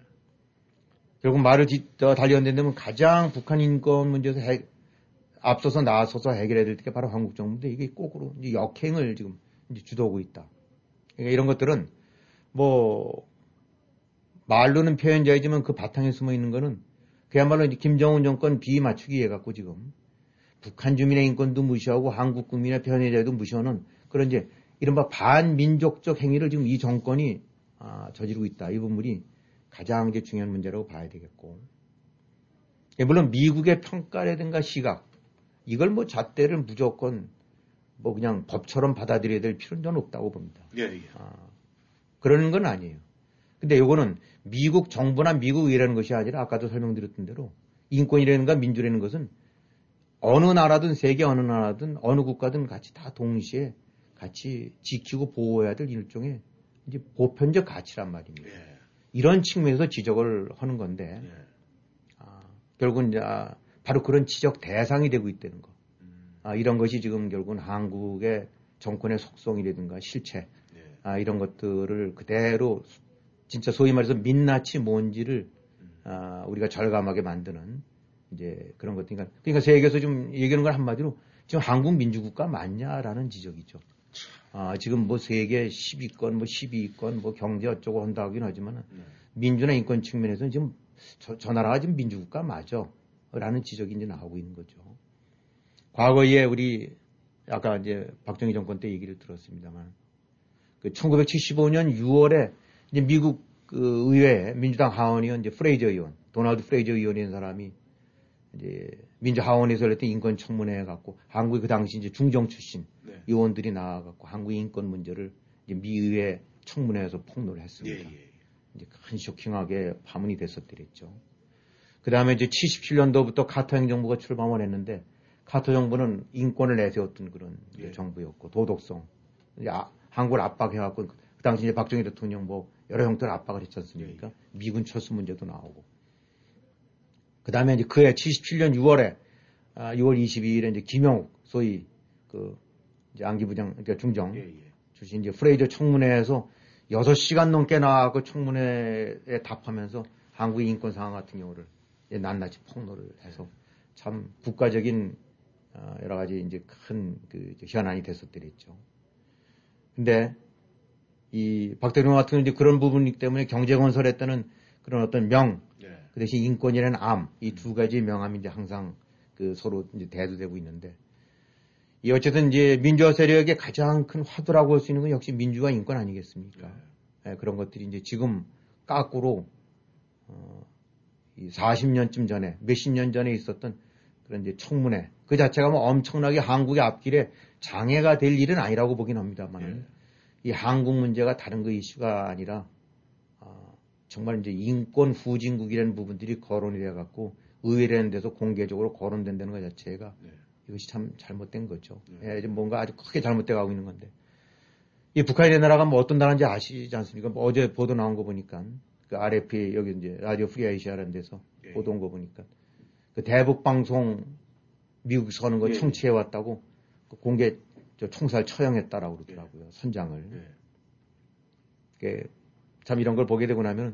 결국 말을 달리언된다면 가장 북한 인권 문제에서 해, 앞서서 나서서 해결해야 될 게 바로 한국 정부인데 이게 거꾸로 이제 역행을 지금 이제 주도하고 있다. 그러니까 이런 것들은 뭐 말로는 표현자이지만 그 바탕에 숨어 있는 거는 그야말로 이제 김정은 정권 비위 맞추기 해갖고 지금 북한 주민의 인권도 무시하고 한국 국민의 표현의 자유도 무시하는 그런 이제 이른바 반민족적 행위를 지금 이 정권이 아, 저지르고 있다. 이 부분이 가장 이제 중요한 문제라고 봐야 되겠고. 물론 미국의 평가라든가 시각, 이걸 뭐 잣대를 무조건 뭐 그냥 법처럼 받아들여야 될 필요는 전 없다고 봅니다. 예, 예. 아, 그러는 건 아니에요. 근데 요거는 미국 정부나 미국 의회라는 것이 아니라 아까도 설명드렸던 대로 인권이라는가 민주라는 것은 어느 나라든 세계 어느 나라든 어느 국가든 같이 다 동시에 같이 지키고 보호해야 될 일종의 이제 보편적 가치란 말입니다. 예. 이런 측면에서 지적을 하는 건데 예. 아, 결국은 이제 바로 그런 지적 대상이 되고 있다는 거. 음. 아, 이런 것이 지금 결국은 한국의 정권의 속성이라든가 실체 예. 아, 이런 것들을 그대로 진짜 소위 말해서 민낯이 뭔지를 음. 아, 우리가 절감하게 만드는 이제 그런 것들이니까 그러니까 세계에서 좀 얘기하는 건 한마디로 지금 한국 민주국가 맞냐라는 지적이죠. 아, 지금 뭐 세계 십 위권, 뭐 십이 위권, 뭐 경제 어쩌고 한다 하긴 하지만 네. 민주나 인권 측면에서는 지금 저, 저 나라가 지금 민주국가 맞아. 라는 지적이 이제 나오고 있는 거죠. 과거에 우리 아까 이제 박정희 정권 때 얘기를 들었습니다만 그 천구백칠십오 년 유월에 이제 미국 그 의회 민주당 하원의원 이제 프레이저 의원, 도널드 프레이저 의원이라는 사람이 이제 민주 하원에서 했던 인권 청문회에 갖고 한국의 그 당시 이제 중정 출신 네. 의원들이 나와갖고 한국의 인권 문제를 이제 미 의회 청문회에서 폭로를 했습니다. 예, 예. 이제 큰 쇼킹하게 파문이 됐었더랬죠. 그 다음에 이제 칠십칠 년도부터 카터 행정부가 출범을 했는데 카터 정부는 인권을 내세웠던 그런 예. 정부였고 도덕성, 이제 아, 한국을 압박해갖고 그 당시 이제 박정희 대통령 뭐 여러 형태로 압박을 했지 않습니까? 예. 미군 철수 문제도 나오고. 그 다음에 이제 그해 칠십칠 년 유월에 아, 유월 이십이일에 이제 김영욱 소위 그 이제 안기부장 그러니까 중정 예, 예. 출신 이제 프레이저 청문회에서 여섯 시간 넘게 나와서 청문회에 답하면서 한국의 인권 상황 같은 경우를 낱낱이 폭로를 해서 참 국가적인 어, 여러 가지 이제 큰 그 현안이 됐었더랬죠. 근데 이 박 대통령 같은 경우는 이제 그런 부분이기 때문에 경제 건설했다는 그런 어떤 명, 예. 그 대신 인권이라는 암, 이 두 가지 명암이 이제 항상 그 서로 이제 대두되고 있는데 이 어쨌든 이제 민주화 세력의 가장 큰 화두라고 할 수 있는 건 역시 민주화 인권 아니겠습니까? 예. 예, 그런 것들이 이제 지금 까꾸로 어, 이 사십 년쯤 전에 몇십 년 전에 있었던 그런 이제 청문회 그 자체가 뭐 엄청나게 한국의 앞길에 장애가 될 일은 아니라고 보긴 합니다만 예. 이 한국 문제가 다른 그 이슈가 아니라 어, 정말 이제 인권 후진국이라는 부분들이 거론이 돼 갖고 의회라는 데서 공개적으로 거론된다는 것 자체가 네. 이것이 좀 잘못된 거죠. 네. 예, 좀 뭔가 아주 크게 잘못돼 가고 있는 건데. 이 북한이라는 나라가 뭐 어떤 나라인지 아시지 않습니까? 뭐 어제 보도 나온 거 보니까 그 알에프피 여기 이제 라디오 프리 아시아라는 데서 네. 보도 온 거 보니까 그 대북 방송 미국 서는 거 네. 청취해 왔다고 그 공개 저 총살 처형했다라고 그러더라고요. 네. 선장을. 네. 그 참 이런 걸 보게 되고 나면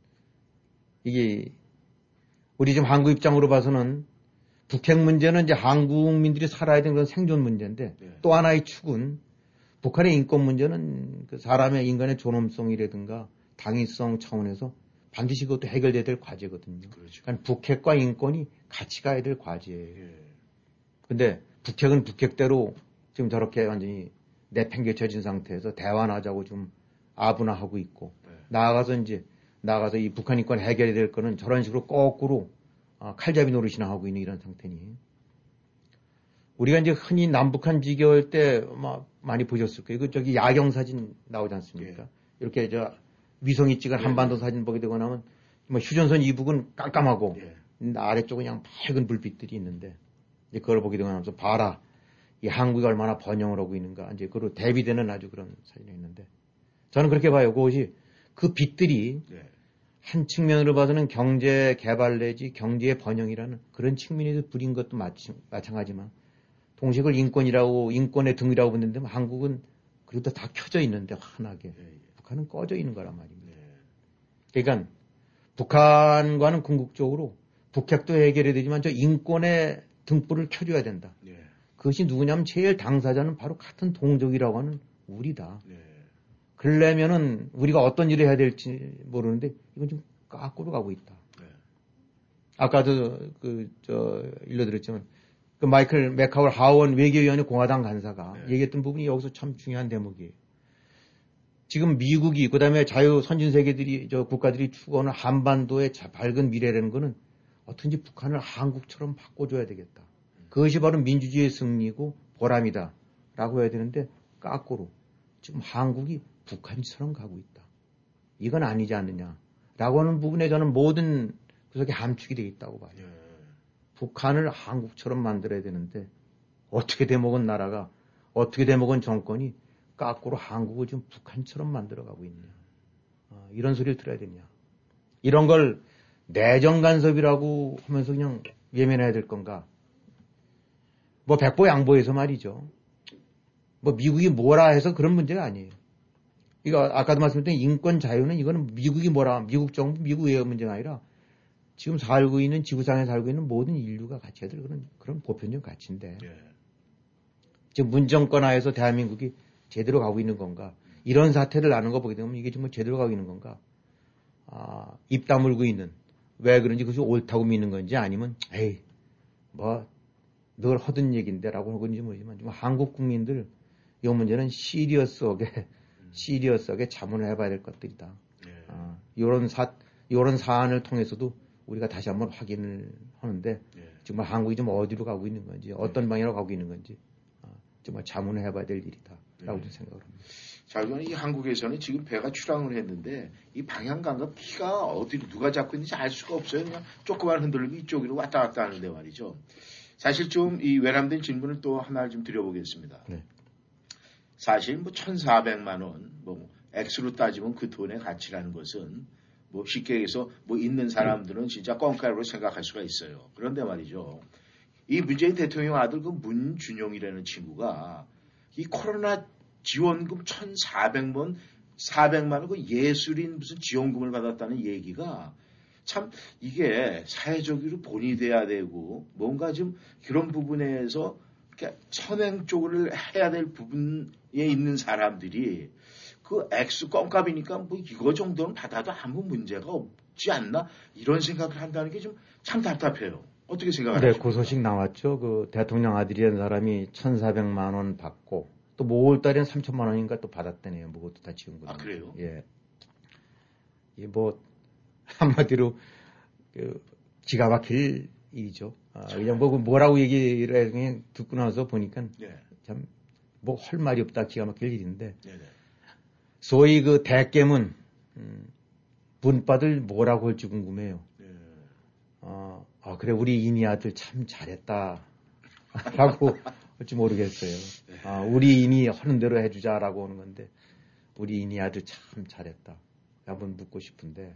이게 우리 지금 한국 입장으로 봐서는 북핵 문제는 이제 한국민들이 살아야 되는 그런 생존 문제인데 네. 또 하나의 축은 북한의 인권 문제는 그 사람의 인간의 존엄성이라든가 당위성 차원에서 반드시 그것도 해결돼야 될 과제거든요. 그렇죠. 그러니까 북핵과 인권이 같이 가야 될 과제예요. 예. 근데 북핵은 북핵대로 지금 저렇게 완전히 내팽개쳐진 상태에서 대화하자고 좀 아분화하고 있고 네. 나아가서 이제 나아가서 이 북한 인권 해결이 될 거는 저런 식으로 거꾸로 아, 칼잡이 노릇이나 하고 있는 이런 상태니 우리가 이제 흔히 남북한 비교할 때 막 많이 보셨을 거예요. 그 저기 야경 사진 나오지 않습니까? 예. 이렇게 저 위성이 찍은 예. 한반도 사진 보게 되고 나면 뭐 휴전선 이북은 깜깜하고 예. 아래쪽은 그냥 밝은 불빛들이 있는데 이제 그걸 보게 되고 나면서 봐라 이 한국이 얼마나 번영을 하고 있는가 이제 그로 대비되는 아주 그런 사진이 있는데 저는 그렇게 봐요. 그것이 그 빛들이 예. 한 측면으로 봐서는 경제 개발 내지 경제의 번영이라는 그런 측면에서 부린 것도 마치, 마찬가지지만 동시에 그걸 인권이라고 인권의 등이라고 부르는데 한국은 그래도 다 켜져 있는데 환하게 예. 북한은 꺼져 있는 거란 말입니다. 예. 그러니까 북한과는 궁극적으로 북핵도 해결해야 되지만 저 인권의 등불을 켜줘야 된다. 예. 그것이 누구냐면 제일 당사자는 바로 같은 동족이라고 하는 우리다. 예. 그러려면은 우리가 어떤 일을 해야 될지 모르는데 이건 좀 까꾸로 가고 있다. 네. 아까도 그 저 일러드렸지만 그 마이클 맥카울 하원 외교위원회 공화당 간사가 네. 얘기했던 부분이 여기서 참 중요한 대목이에요. 지금 미국이 그다음에 자유 선진 세계들이 저 국가들이 추구하는 한반도의 자, 밝은 미래라는 거는 어떤지 북한을 한국처럼 바꿔줘야 되겠다. 음. 그것이 바로 민주주의의 승리고 보람이다. 라고 해야 되는데 까꾸로 지금 한국이 북한처럼 가고 있다. 이건 아니지 않느냐. 라고 하는 부분에 저는 모든 구석에 함축이 되어 있다고 봐요. 예. 북한을 한국처럼 만들어야 되는데 어떻게 돼먹은 나라가 어떻게 돼먹은 정권이 까꾸로 한국을 좀 북한처럼 만들어가고 있냐. 어, 이런 소리를 들어야 되냐. 이런 걸 내정 간섭이라고 하면서 그냥 외면해야 될 건가. 뭐 백보 양보해서 말이죠. 뭐 미국이 뭐라 해서 그런 문제가 아니에요. 이거 아까도 말씀드린 인권 자유는 이거는 미국이 뭐라 미국 정부 미국의 문제가 아니라 지금 살고 있는 지구상에 살고 있는 모든 인류가 같이 해야 될 그런 그런 보편적 가치인데 예. 지금 문정권 하에서 대한민국이 제대로 가고 있는 건가 이런 사태를 나눈 거 보게 되면 이게 정말 제대로 가고 있는 건가 아, 입 다물고 있는 왜 그런지 그것이 옳다고 믿는 건지 아니면 에이 뭐 늘 하던 얘기인데라고 하는 건지 모르지만 좀 한국 국민들 이 문제는 시리어스하게 시리어스하게 자문을 해봐야 될 것들이다. 예. 아, 이런 사 이런 사안을 통해서도 우리가 다시 한번 확인을 하는데 예. 정말 한국이 좀 어디로 가고 있는 건지 어떤 예. 방향으로 가고 있는 건지 아, 정말 자문을 해봐야 될 일이다라고 예. 생각을 합니다. 자, 그러면 이 한국에서는 지금 배가 출항을 했는데 이 방향 감각 키가 어디로 누가 잡고 있는지 알 수가 없어요. 그냥 조그만 흔들리고 이쪽으로 왔다 갔다 하는데 말이죠. 사실 좀 이 외람된 질문을 또 하나를 좀 드려보겠습니다. 네. 사실 뭐 천사백만 원, 뭐 액수로 따지면 그 돈의 가치라는 것은 뭐 쉽게 얘기해서 뭐 있는 사람들은 진짜 껌가루로 생각할 수가 있어요. 그런데 말이죠. 이 문재인 대통령 아들 그 문준용이라는 친구가 이 코로나 지원금 천사백만 원, 사백만 원 그 예술인 무슨 지원금을 받았다는 얘기가 참 이게 사회적으로 본이 돼야 되고 뭔가 좀 그런 부분에서 선행 쪽을 해야 될 부분에 있는 사람들이 그 액수 껌값이니까 뭐 이거 정도는 받아도 아무 문제가 없지 않나 이런 생각을 한다는 게 좀 참 답답해요. 어떻게 생각하세요? 네, 그 소식 나왔죠. 그 대통령 아들이라는 사람이 천사백만 원 받고 또 뭐 오월 달에는 삼천만 원인가 또 받았다네요. 뭐 그것도 다 지원금. 아 그래요? 예. 이 뭐 한마디로 그 기가 막힐 일이죠. 아, 그냥 뭐 뭐라고 얘기를 해 그냥 듣고 나서 보니까 네. 참 뭐 할 말이 없다 기가 막힐 일인데 네네. 소위 그 대깨문 음, 분빠들 뭐라고 할지 궁금해요. 네. 어, 아 그래 우리 이니 아들 참 잘했다라고 할지 모르겠어요. 네. 아, 우리 이니 하는 대로 해주자라고 하는 건데 우리 이니 아들 참 잘했다. 한번 묻고 싶은데.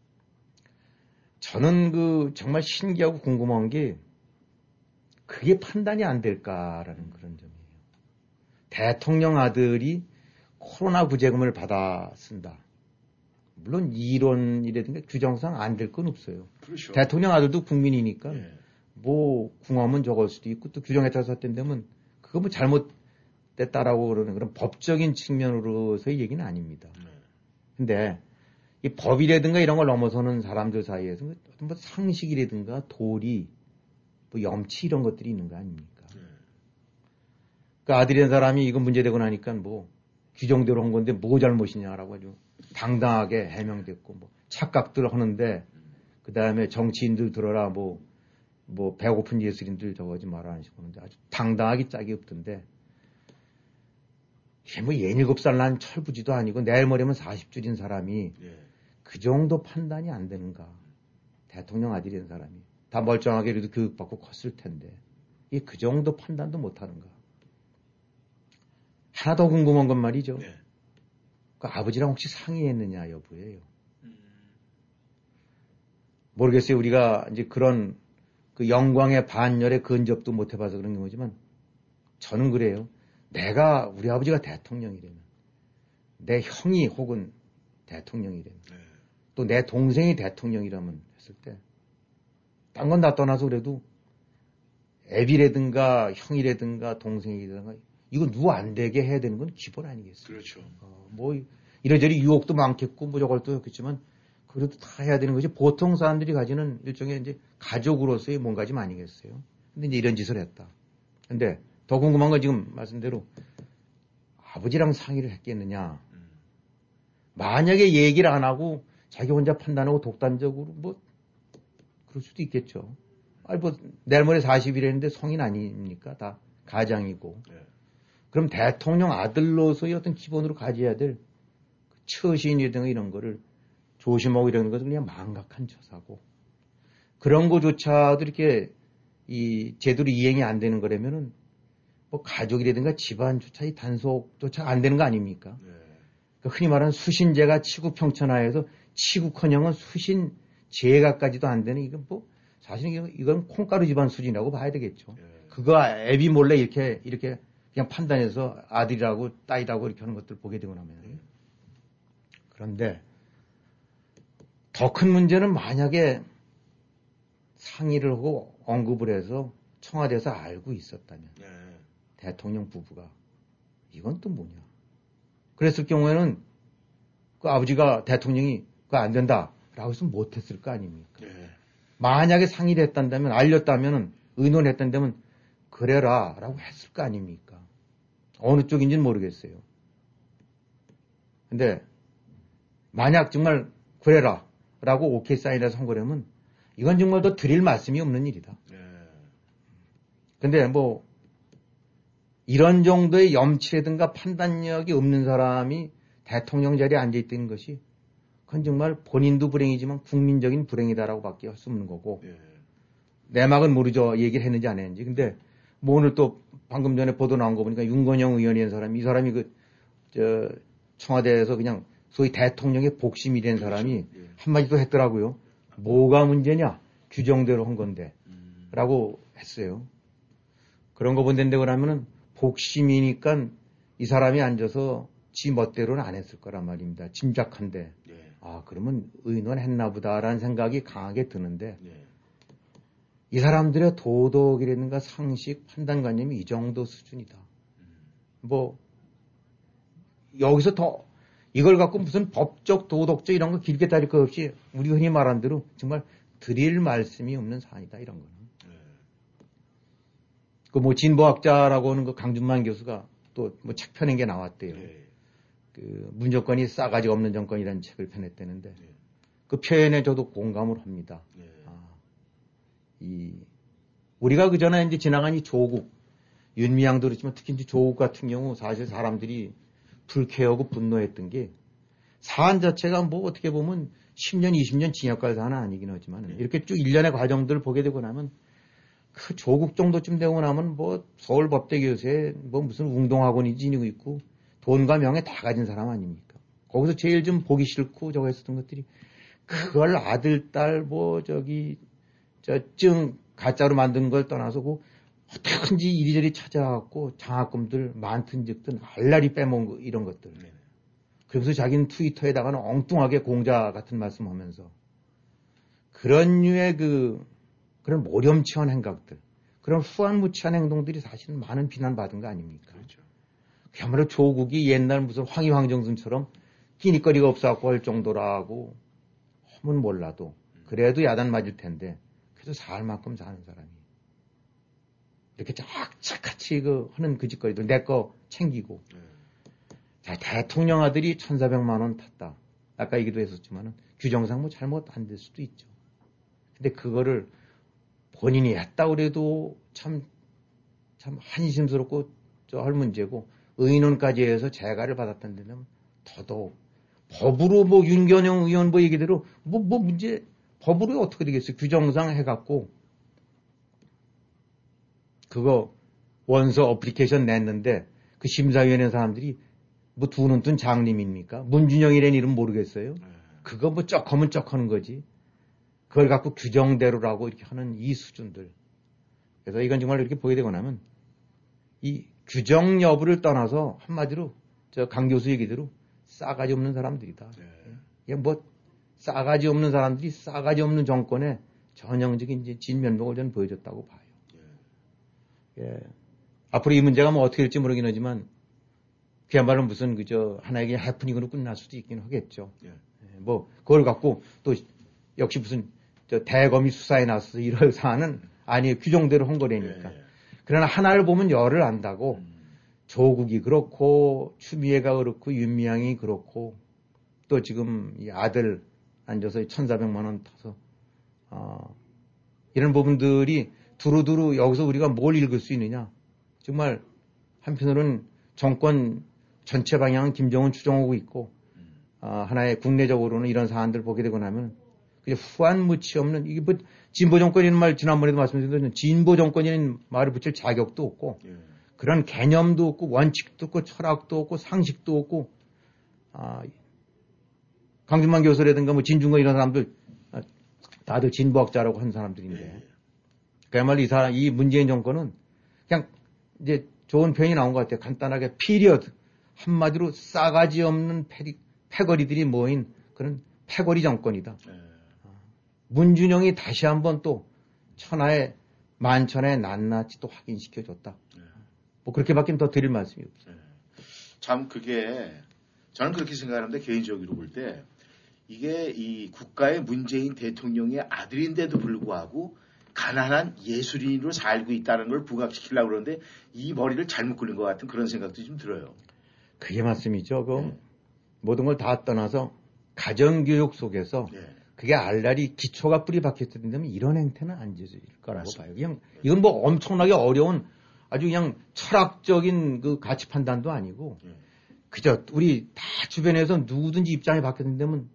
저는 그 정말 신기하고 궁금한 게 그게 판단이 안 될까라는 그런 점이에요. 대통령 아들이 코로나 구제금을 받아 쓴다. 물론 이론이라든가 규정상 안 될 건 없어요. 그렇죠. 대통령 아들도 국민이니까 예. 뭐 궁하면 적을 수도 있고 또 규정에 따라서 했던데면 그거 뭐 잘못됐다라고 그러는 그런 법적인 측면으로서의 얘기는 아닙니다. 네. 근데 이 법이라든가 이런 걸 넘어서는 사람들 사이에서 어떤 뭐 상식이라든가 도리, 뭐 염치 이런 것들이 있는 거 아닙니까? 네. 그 아들이라는 사람이 이거 문제되고 나니까 뭐 규정대로 한 건데 뭐 잘못이냐라고 아주 당당하게 해명됐고 뭐 착각들 하는데 그 다음에 정치인들 들어라 뭐, 뭐 배고픈 예술인들 저거 하지 마라 하는 식으로 하는데 아주 당당하게 짝이 없던데 이게 뭐 예닐곱 살 난 철부지도 아니고 내일 모레면 사십 줄인 사람이 네. 그 정도 판단이 안 되는가. 대통령 아들이라는 사람이. 다 멀쩡하게 그래도 교육받고 컸을 텐데. 이게 그 정도 판단도 못 하는가. 하나 더 궁금한 건 말이죠. 네. 그 아버지랑 혹시 상의했느냐 여부예요. 음. 모르겠어요. 우리가 이제 그런 그 영광의 반열에 근접도 못 해봐서 그런 거지만 저는 그래요. 내가 우리 아버지가 대통령이라면 내 형이 혹은 대통령이라면 네. 또 내 동생이 대통령이라면 했을 때 딴 건 다 떠나서 그래도 애비라든가 형이라든가 동생이라든가 이거 누구 안 되게 해야 되는 건 기본 아니겠어요? 그렇죠. 어, 뭐 이래저래 유혹도 많겠고 뭐 저것도 있겠지만 그래도 다 해야 되는 거지. 보통 사람들이 가지는 일종의 이제 가족으로서의 뭔가 좀 아니겠어요? 근데 이제 이런 짓을 했다. 근데 더 궁금한 건 지금 말씀대로 아버지랑 상의를 했겠느냐. 음. 만약에 얘기를 안 하고 자기 혼자 판단하고 독단적으로 뭐 그럴 수도 있겠죠. 아니, 뭐, 내일 모레 사십이랬는데 성인 아닙니까? 다 가장이고. 네. 그럼 대통령 아들로서의 어떤 기본으로 가져야 될 처신이라든가 이런 거를 조심하고 이런 것을 그냥 망각한 처사고. 그런 거조차도 이렇게 이 제대로 이행이 안 되는 거라면은 뭐 가족이라든가 집안조차 이 단속조차 안 되는 거 아닙니까? 네. 그러니까 흔히 말하는 수신제가 치구평천하에서 치구커녕은 수신제가까지도 안 되는 이건 뭐 사실 이건 콩가루 집안 수준이라고 봐야 되겠죠. 네. 그거 애비 몰래 이렇게 이렇게 그냥 판단해서 아들이라고 딸이라고 이렇게 하는 것들 보게 되고 나면 네. 그런데 더 큰 문제는 만약에 상의를 하고 언급을 해서 청와대에서 알고 있었다면 네. 대통령 부부가 이건 또 뭐냐. 그랬을 경우에는 그 아버지가 대통령이 그거 안 된다라고 해서 못했을 거 아닙니까. 네. 만약에 상의를 했단다면 알렸다면 의논했단다면 그래라 라고 했을 거 아닙니까. 어느 쪽인지는 모르겠어요. 근데 만약 정말 그래라 라고 오케이 사인해서 한 거라면 이건 정말 더 드릴 말씀이 없는 일이다. 네. 근데 뭐 이런 정도의 염치라든가 판단력이 없는 사람이 대통령 자리에 앉아있던 것이 그건 정말 본인도 불행이지만 국민적인 불행이다라고 밖에 할 수 없는 거고 네. 내막은 모르죠. 얘기를 했는지 안 했는지. 근데 뭐 오늘 또 방금 전에 보도 나온 거 보니까 윤건영 의원이라는 사람이 이 사람이 그 저 청와대에서 그냥 소위 대통령의 복심이 된 사람이 네. 한마디도 했더라고요. 뭐가 문제냐? 규정대로 한 건데. 음. 라고 했어요. 그런 거 본다는데 그러면은 복심이니까 이 사람이 앉아서 지 멋대로는 안 했을 거란 말입니다. 짐작한데. 네. 아, 그러면 의논했나 보다라는 생각이 강하게 드는데 네. 이 사람들의 도덕이라든가 상식, 판단관념이 이 정도 수준이다. 음. 뭐 여기서 더 이걸 갖고 무슨 법적, 도덕적 이런 거 길게 따질 것 없이 우리 흔히 말한 대로 정말 드릴 말씀이 없는 사안이다 이런 거는. 네. 그 뭐 진보학자라고 하는 그 강준만 교수가 또 뭐 책 펴낸 게 나왔대요. 네. 그 문정권이 싸가지 없는 정권이라는 책을 펴냈다는데 네. 그 표현에 저도 공감을 합니다. 네. 아, 이 우리가 그 전에 이제 지나간 이 조국 윤미향도 그렇지만 특히 이제 조국 같은 경우 사실 사람들이 불쾌하고 분노했던 게 사안 자체가 뭐 어떻게 보면 십 년, 이십 년 징역 갈 사안은 아니긴 하지만 네. 이렇게 쭉 일련의 과정들을 보게 되고 나면 그 조국 정도쯤 되고 나면 뭐 서울법대 교수에 뭐 무슨 운동학원이 지니고 있고 돈과 명예 다 가진 사람 아닙니까? 거기서 제일 좀 보기 싫고 저거 했었던 것들이 그걸 아들, 딸 뭐 저기 저 증 가짜로 만든 걸 떠나서 그 어떻게든지 이리저리 찾아갖고 장학금들 많든 적든 알라리 빼먹은 거, 이런 것들. 네. 그래서 자기는 트위터에다가는 엉뚱하게 공자 같은 말씀하면서 그런 류의 그 그런 모렴치한 행각들, 그런 후안무치한 행동들이 사실은 많은 비난받은 거 아닙니까? 그렇죠. 그야말로 조국이 옛날 무슨 황희황정순처럼 끼니거리가 없어갖고 할 정도라고 하면 몰라도 그래도 야단 맞을 텐데 그래도 살 만큼 사는 사람이 이렇게 착착같이 그 하는 그 짓거리들 내 거 챙기고 네. 자 대통령 아들이 천사백만 원 탔다. 아까 얘기도 했었지만은 규정상 뭐 잘못 안 될 수도 있죠. 근데 그거를 본인이 했다 그래도 참 참 한심스럽고 저 할 문제고 의논까지 해서 재가를 받았다는 데는 더더욱 법으로 뭐 윤건영 의원 뭐 얘기대로 뭐 뭐 문제 법으로 어떻게 되겠어요? 규정상 해갖고 그거 원서 어플리케이션 냈는데 그 심사위원회 사람들이 뭐 두 눈 뜬 장님입니까? 문준영이라는 이름 모르겠어요? 그거 뭐 쩍하면 쩍하는 거지. 그걸 갖고 규정대로라고 이렇게 하는 이 수준들. 그래서 이건 정말 이렇게 보게 되고 나면 이 규정 여부를 떠나서 한마디로 저 강 교수 얘기대로 싸가지 없는 사람들이다. 네. 뭐 싸가지 없는 사람들이 싸가지 없는 정권의 전형적인 이제 진면목을 저는 보여줬다고 봐요. 예. 앞으로 이 문제가 뭐 어떻게 될지 모르긴 하지만 그야말로 무슨 그저 하나의 해프닝으로 끝날 수도 있긴 하겠죠. 예. 예. 뭐 그걸 갖고 또 역시 무슨 저 대검이 수사에 나서서 이럴 사안은 아니에요. 규정대로 한 거라니까. 예. 그러나 하나를 보면 열을 안다고 음. 조국이 그렇고 추미애가 그렇고 윤미향이 그렇고 또 지금 이 아들 앉아서 천사백만 원 타서 어, 이런 부분들이 두루두루 여기서 우리가 뭘 읽을 수 있느냐. 정말 한편으로는 정권 전체 방향은 김정은 추종하고 있고 아, 하나의 국내적으로는 이런 사안들 보게 되고 나면 그냥 후한무치 없는 이게 뭐 진보 정권이라는 말 지난번에도 말씀드렸는데 진보 정권이라는 말을 붙일 자격도 없고 예. 그런 개념도 없고 원칙도 없고 철학도 없고 상식도 없고 아, 강준만 교수라든가 뭐 진중권 이런 사람들 아, 다들 진보학자라고 한 사람들인데 예. 그야말로 이 사람 이 문재인 정권은 그냥 이제 좋은 표현이 나온 것 같아요. 간단하게 피리어드 한마디로 싸가지 없는 패리, 패거리들이 모인 그런 패거리 정권이다. 네. 문준영이 다시 한번 또 천하의 만천의 낱낱이 또 확인시켜줬다. 네. 뭐 그렇게밖에 더 드릴 말씀이 없어요. 네. 참 그게 저는 그렇게 생각하는데 개인적으로 볼 때 이게 이 국가의 문재인 대통령의 아들인데도 불구하고 가난한 예술인으로 살고 있다는 걸 부각시키려고 그러는데 이 머리를 잘못 굴린 것 같은 그런 생각도 좀 들어요. 그게 맞습니다. 그 네. 모든 걸 다 떠나서 가정교육 속에서 네. 그게 알랄이 기초가 뿌리 박혔을 텐데 이런 행태는 안 되질 거라고 맞습니다. 봐요. 그냥 이건 뭐 엄청나게 어려운 아주 그냥 철학적인 그 가치 판단도 아니고 네. 그저 우리 다 주변에서 누구든지 입장이 바뀌었는데면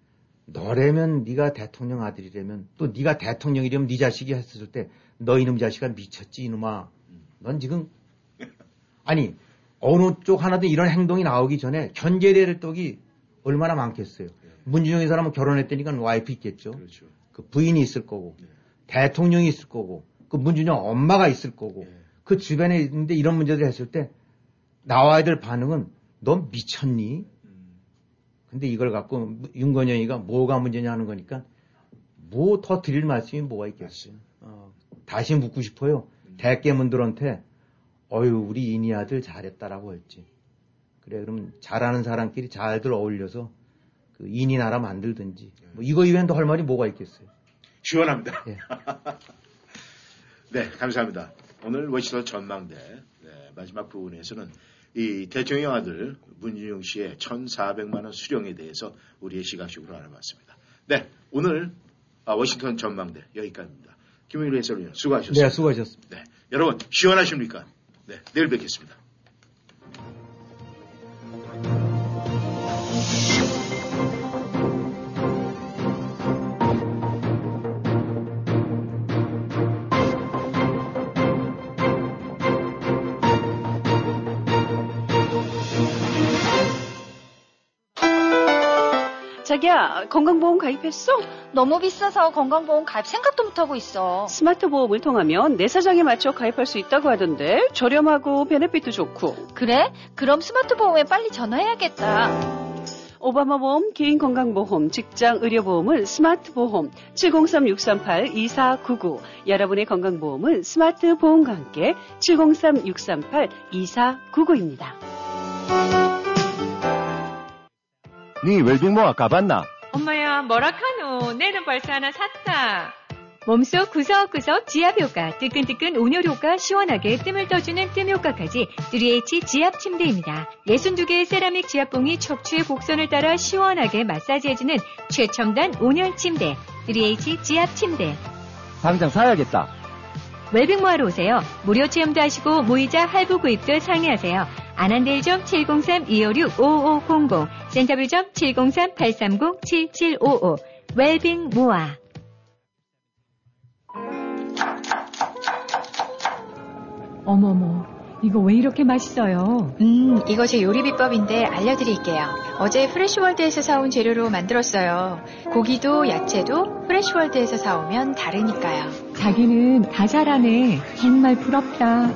너라면 네가 대통령 아들이라면 또 네가 대통령이라면 네 자식이 했을 때 너 이놈 자식아 미쳤지 이놈아. 넌 지금 아니 어느 쪽 하나든 이런 행동이 나오기 전에 견제될 떡이 얼마나 많겠어요. 네. 문준영이 사람은 결혼했다니까 와이프 있겠죠. 그렇죠. 그 부인이 있을 거고 네. 대통령이 있을 거고 그 문준영 엄마가 있을 거고 네. 그 주변에 있는데 이런 문제들 했을 때 나와야 될 반응은 넌 미쳤니? 근데 이걸 갖고 윤건영이가 뭐가 문제냐 하는 거니까 뭐 더 드릴 말씀이 뭐가 있겠어요. 어, 다시 묻고 싶어요. 음. 대깨문들한테 어휴 우리 이니 아들 잘했다라고 했지. 그래 그럼 잘하는 사람끼리 잘들 어울려서 그 이니 나라 만들든지 뭐 이거 이외에도 할 말이 뭐가 있겠어요. 시원합니다. 예. 네 감사합니다. 오늘 워싱턴 전망대 네, 마지막 부분에서는 이 대통령 아들 문준영 씨의 천사백만 원 수령에 대해서 우리의 시각적으로 알아봤습니다. 네, 오늘 워싱턴 전망대 여기까지입니다. 김용일 해설위원 수고하셨습니다. 네, 수고하셨습니다. 네, 여러분 시원하십니까? 네, 내일 뵙겠습니다. 자기야, 건강보험 가입했어? 너무 비싸서 건강보험 가입 생각도 못하고 있어. 스마트 보험을 통하면 내 사정에 맞춰 가입할 수 있다고 하던데 저렴하고 베네핏도 좋고. 그래? 그럼 스마트 보험에 빨리 전화해야겠다. 오바마 보험, 개인 건강보험, 직장 의료보험은 스마트 보험 칠공삼 육삼팔 이사구구. 여러분의 건강보험은 스마트 보험과 함께 칠공삼 육삼팔 이사구구입니다. 네 웰빙모아 가봤나? 엄마야 뭐라카노 내는 벌써 하나 샀다. 몸속 구석구석 지압효과, 뜨끈뜨끈 온열효과, 시원하게 뜸을 떠주는 뜸효과까지 쓰리에이치 지압 침대입니다. 예순두 개의 세라믹 지압봉이 척추의 곡선을 따라 시원하게 마사지해주는 최첨단 온열 침대 쓰리에이치 지압 침대. 당장 사야겠다. 웰빙모아로 오세요. 무료 체험도 하시고 무이자 할부 구입도 상의하세요. 안한대일점 칠공삼 이오육 오오공공, 센터빌점 칠공삼 팔삼공 칠칠오오. 웰빙모아. 어머머, 이거 왜 이렇게 맛있어요? 음, 이거 제 요리 비법인데 알려드릴게요. 어제 프레시월드에서 사온 재료로 만들었어요. 고기도 야채도 프레시월드에서 사오면 다르니까요. 자기는 다 잘하네. 정말 부럽다.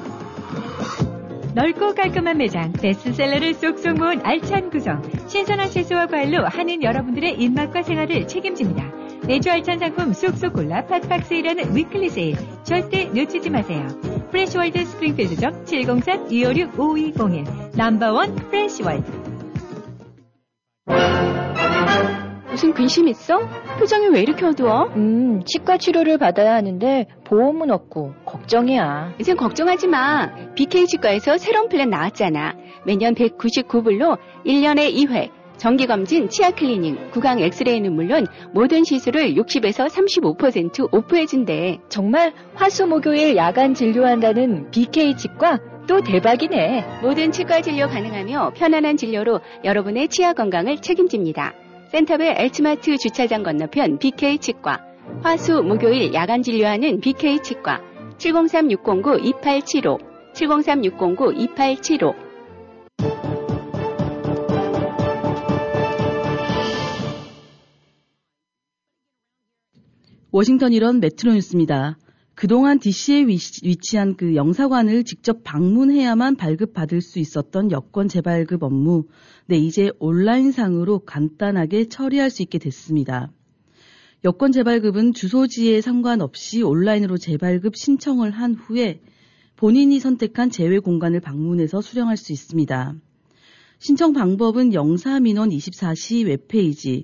넓고 깔끔한 매장, 베스트셀러를 쏙쏙 모은 알찬 구성, 신선한 채소와 과일로 하는 여러분들의 입맛과 생활을 책임집니다. 매주 알찬 상품 쏙쏙 골라 팟팍 세일하는 위클리 세일, 절대 놓치지 마세요. 프레시월드 스프링필드점 칠공삼 이오육 오이공일, 넘버원 프레시월드. 무슨 근심 있어? 표정이 왜 이렇게 어두워? 음, 치과 치료를 받아야 하는데 보험은 없고 걱정이야. 이젠 걱정하지 마. 비케이 치과에서 새로운 플랜 나왔잖아. 매년 백구십구 불로 일 년에 이 회 정기검진, 치아클리닝, 구강 엑스레이는 물론 모든 시술을 육십에서 삼십오 퍼센트 오프해준대. 정말 화수목요일 야간 진료한다는 비케이 치과 또 대박이네. 모든 치과 진료 가능하며 편안한 진료로 여러분의 치아 건강을 책임집니다. 센터벨 H마트 주차장 건너편 비케이 치과. 화수 목요일 야간 진료하는 비케이 치과. 칠공삼 육공구 이팔칠오 칠공삼 육공구 이팔칠오. 워싱턴 일원 메트로 뉴스입니다. 그동안 디씨에 위치한 그 영사관을 직접 방문해야만 발급받을 수 있었던 여권 재발급 업무, 네, 이제 온라인상으로 간단하게 처리할 수 있게 됐습니다. 여권 재발급은 주소지에 상관없이 온라인으로 재발급 신청을 한 후에 본인이 선택한 재외 공간을 방문해서 수령할 수 있습니다. 신청 방법은 영사민원 이십사 시 웹페이지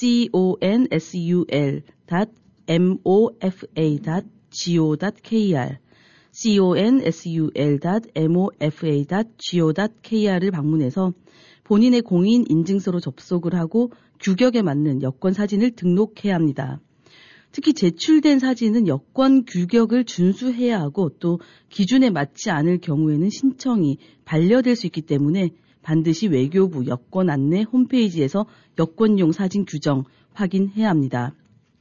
consul 닷 모fa 닷 go 닷 kr consul 닷 모fa 닷 go 닷 kr을 방문해서 본인의 공인 인증서로 접속을 하고 규격에 맞는 여권 사진을 등록해야 합니다. 특히 제출된 사진은 여권 규격을 준수해야 하고 또 기준에 맞지 않을 경우에는 신청이 반려될 수 있기 때문에 반드시 외교부 여권 안내 홈페이지에서 여권용 사진 규정 확인해야 합니다.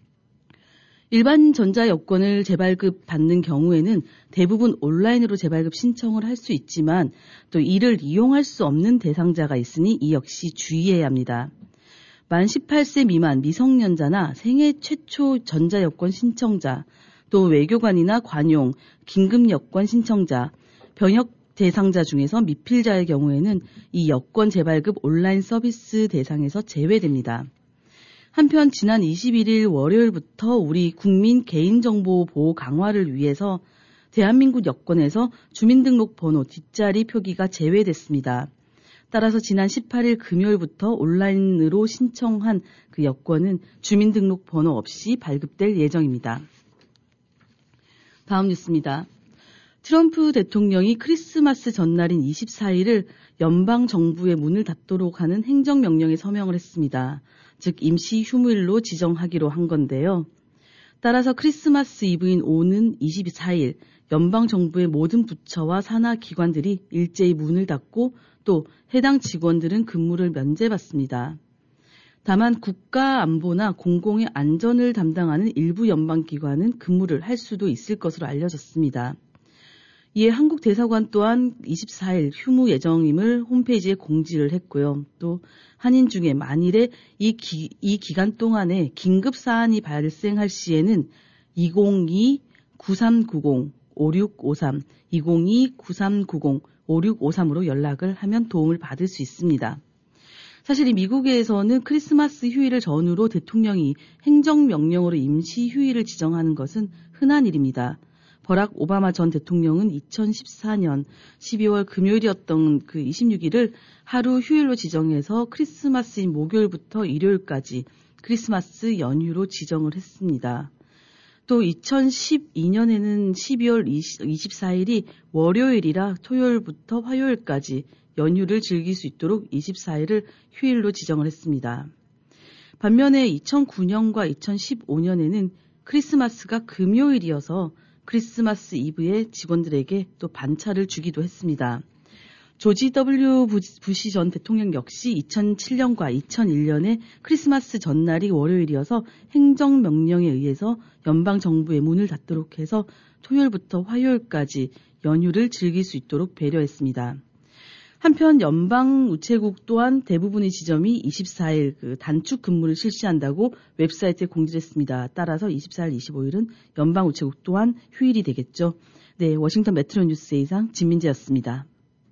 일반 전자여권을 재발급 받는 경우에는 대부분 온라인으로 재발급 신청을 할 수 있지만 또 이를 이용할 수 없는 대상자가 있으니 이 역시 주의해야 합니다. 만 십팔 세 미만 미성년자나 생애 최초 전자여권 신청자, 또 외교관이나 관용, 긴급여권 신청자, 병역 대상자 중에서 미필자의 경우에는 이 여권 재발급 온라인 서비스 대상에서 제외됩니다. 한편 지난 이십일 일 월요일부터 우리 국민 개인정보 보호 강화를 위해서 대한민국 여권에서 주민등록번호 뒷자리 표기가 제외됐습니다. 따라서 지난 십팔 일 금요일부터 온라인으로 신청한 그 여권은 주민등록번호 없이 발급될 예정입니다. 다음 뉴스입니다. 트럼프 대통령이 크리스마스 전날인 이십사 일을 연방정부의 문을 닫도록 하는 행정명령에 서명을 했습니다. 즉 임시 휴무일로 지정하기로 한 건데요. 따라서 크리스마스 이브인 오는 이십사 일 연방정부의 모든 부처와 산하 기관들이 일제히 문을 닫고 또 해당 직원들은 근무를 면제받습니다. 다만 국가안보나 공공의 안전을 담당하는 일부 연방기관은 근무를 할 수도 있을 것으로 알려졌습니다. 이에 한국 대사관 또한 이십사 일 휴무 예정임을 홈페이지에 공지를 했고요. 또 한인 중에 만일에 이, 기, 이 기간 동안에 긴급 사안이 발생할 시에는 이공이 구삼구공 오육오삼 이공이 구삼구공 오육오삼으로 연락을 하면 도움을 받을 수 있습니다. 사실 이 미국에서는 크리스마스 휴일을 전후로 대통령이 행정명령으로 임시 휴일을 지정하는 것은 흔한 일입니다. 버락 오바마 전 대통령은 이천십사 년 십이월 금요일이었던 그 이십육 일을 하루 휴일로 지정해서 크리스마스인 목요일부터 일요일까지 크리스마스 연휴로 지정을 했습니다. 또 이천십이 년에는 십이월 이십사 일이 월요일이라 토요일부터 화요일까지 연휴를 즐길 수 있도록 이십사 일을 휴일로 지정을 했습니다. 반면에 이천구 년과 이천십오 년에는 크리스마스가 금요일이어서 크리스마스 이브에 직원들에게 또 반차를 주기도 했습니다. 조지 더블유 부시 전 대통령 역시 이천칠 년과 이천일 년에 크리스마스 전날이 월요일이어서 행정명령에 의해서 연방정부의 문을 닫도록 해서 토요일부터 화요일까지 연휴를 즐길 수 있도록 배려했습니다. 한편 연방우체국 또한 대부분의 지점이 이십사 일 그 단축 근무를 실시한다고 웹사이트에 공지했습니다. 따라서 이십사 일, 이십오 일은 연방우체국 또한 휴일이 되겠죠. 네, 워싱턴 메트로 뉴스의 이상 진민재였습니다.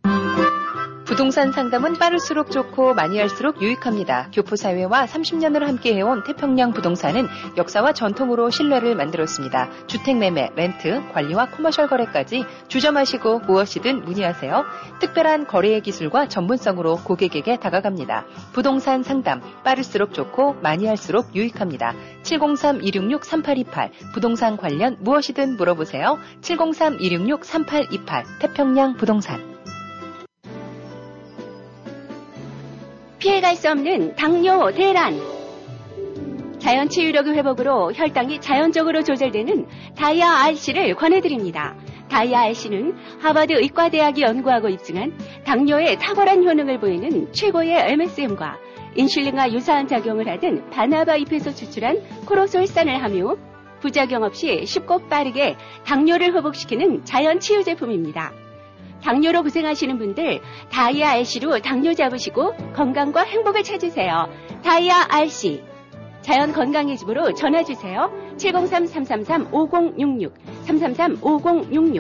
부동산 상담은 빠를수록 좋고 많이 할수록 유익합니다. 교포사회와 삼십 년을 함께해온 태평양 부동산은 역사와 전통으로 신뢰를 만들었습니다. 주택매매, 렌트, 관리와 커머셜 거래까지 주점하시고 무엇이든 문의하세요. 특별한 거래의 기술과 전문성으로 고객에게 다가갑니다. 부동산 상담, 빠를수록 좋고 많이 할수록 유익합니다. 칠공삼 이육육 삼팔이팔 부동산 관련 무엇이든 물어보세요. 칠공삼 이육육 삼팔이팔 태평양 부동산. 피해갈 수 없는 당뇨 대란. 자연 치유력의 회복으로 혈당이 자연적으로 조절되는 다이아 알씨를 권해드립니다. 다이아 알씨는 하버드 의과대학이 연구하고 입증한 당뇨에 탁월한 효능을 보이는 최고의 엠에스엠과 인슐린과 유사한 작용을 하던 바나바 잎에서 추출한 코로솔산을 함유, 부작용 없이 쉽고 빠르게 당뇨를 회복시키는 자연 치유 제품입니다. 당뇨로 고생하시는 분들 다이아 알씨로 당뇨 잡으시고 건강과 행복을 찾으세요. 다이아 알씨. 자연 건강의 집으로 전화주세요. 칠공삼 삼삼삼 오공육육 삼삼삼 오공육육.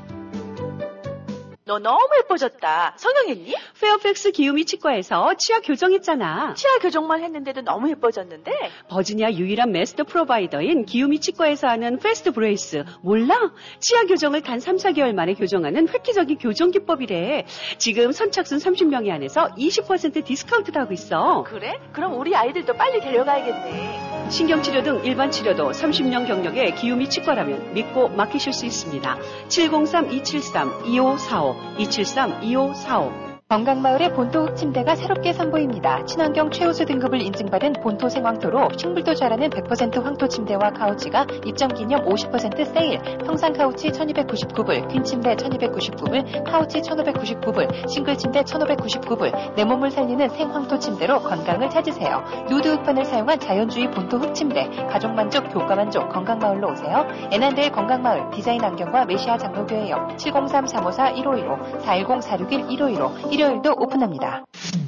너 너무 예뻐졌다. 성형했니? 페어팩스 기우미 치과에서 치아 교정했잖아. 치아 교정만 했는데도 너무 예뻐졌는데? 버지니아 유일한 마스터 프로바이더인 기우미 치과에서 하는 패스트 브레이스. 몰라? 치아 교정을 단 삼, 사 개월 만에 교정하는 획기적인 교정 기법이래. 지금 선착순 삼십 명에 한해서 이십 퍼센트 디스카운트도 하고 있어. 그래? 그럼 우리 아이들도 빨리 데려가야겠네. 신경치료 등 일반 치료도 삼십 년 경력의 기우미 치과라면 믿고 맡기실 수 있습니다. 칠공삼 이칠삼 이오사오 이칠삼 이오사오. 건강마을의 본토 흑침대가 새롭게 선보입니다. 친환경 최우수 등급을 인증받은 본토 생황토로 식물도 자라는 백 퍼센트 황토 침대와 카우치가 입점 기념 오십 퍼센트 세일. 평상 카우치 천이백구십구 불, 퀸 침대 천이백구십구 불, 카우치 천오백구십구 불, 싱글 침대 천오백구십구 불. 내 몸을 살리는 생황토 침대로 건강을 찾으세요. 누드 흑판을 사용한 자연주의 본토 흑침대. 가족 만족, 교과 만족, 건강마을로 오세요. 에난데일 건강마을 디자인 안경과 메시아 장로교회 옆 칠공삼 삼오사 일오일오 사일공 사육일 일오일오. 일요일도 오픈합니다.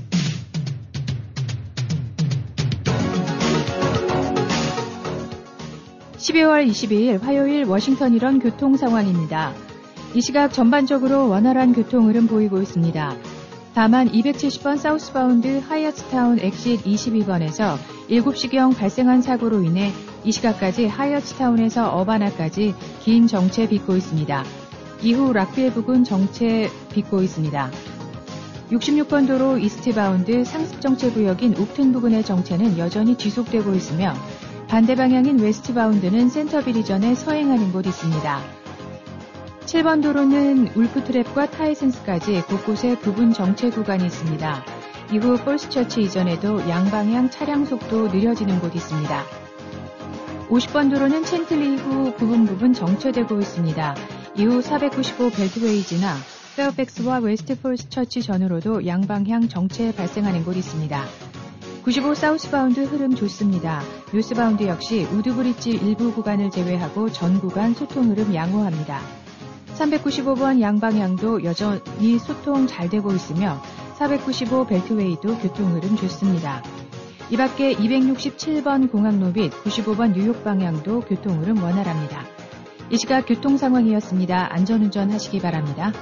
십이월 이십이일 화요일 워싱턴 일원 교통 상황입니다. 이 시각 전반적으로 원활한 교통 흐름 보이고 있습니다. 다만 이백칠십 번 사우스바운드 하이어츠타운 엑싯 이십이 번에서 일곱 시경 발생한 사고로 인해 이 시각까지 하이어츠타운에서 어바나까지 긴 정체 빚고 있습니다. 이후 락빌 부근 정체 빚고 있습니다. 육십육 번 도로 이스트바운드 상습정체 구역인 욱튼 부근의 정체는 여전히 지속되고 있으며 반대 방향인 웨스트바운드는 센터빌 이전에 서행하는 곳 있습니다. 칠 번 도로는 울프트랩과 타이슨스까지 곳곳에 부분 정체 구간이 있습니다. 이후 폴스처치 이전에도 양방향 차량 속도 느려지는 곳 있습니다. 오십 번 도로는 챈틀리 후 부분 부분 정체되고 있습니다. 이후 사백구십오 벨트웨이 지나 페어팩스와 웨스트 폴스처치 전후로도 양방향 정체 발생하는 곳 있습니다. 구십오 사우스바운드 흐름 좋습니다. 노스바운드 역시 우드브리지 일부 구간을 제외하고 전 구간 소통 흐름 양호합니다. 삼백구십오 번 양방향도 여전히 소통 잘 되고 있으며 사백구십오 벨트웨이도 교통 흐름 좋습니다. 이 밖에 이백육십칠 번 공항로 및 구십오 번 뉴욕 방향도 교통 흐름 원활합니다. 이 시각 교통 상황이었습니다. 안전운전 하시기 바랍니다.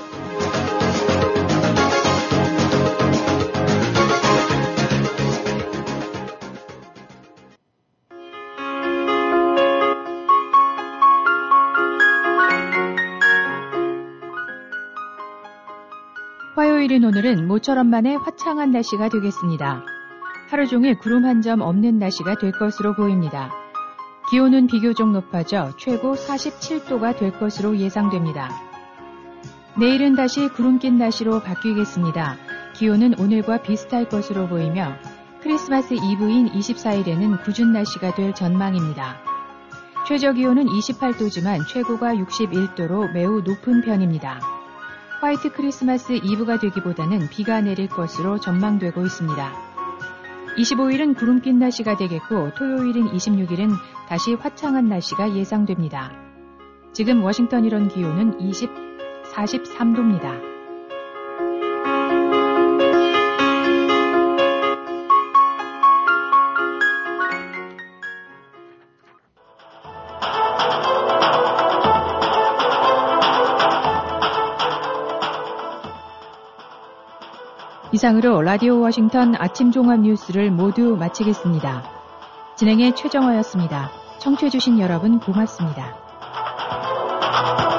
화요일인 오늘은 모처럼만의 화창한 날씨가 되겠습니다. 하루 종일 구름 한 점 없는 날씨가 될 것으로 보입니다. 기온은 비교적 높아져 최고 사십칠 도가 될 것으로 예상됩니다. 내일은 다시 구름 낀 날씨로 바뀌겠습니다. 기온은 오늘과 비슷할 것으로 보이며 크리스마스 이브인 이십사일에는 궂은 날씨가 될 전망입니다. 최저 기온은 이십팔 도지만 최고가 육십일 도로 매우 높은 편입니다. 화이트 크리스마스 이브가 되기보다는 비가 내릴 것으로 전망되고 있습니다. 이십오일은 구름 낀 날씨가 되겠고 토요일인 이십육일은 다시 화창한 날씨가 예상됩니다. 지금 워싱턴 일원 기온은 이십, 사십삼 도입니다. 이상으로 라디오 워싱턴 아침 종합 뉴스를 모두 마치겠습니다. 진행의 최정화였습니다. 청취해주신 여러분 고맙습니다.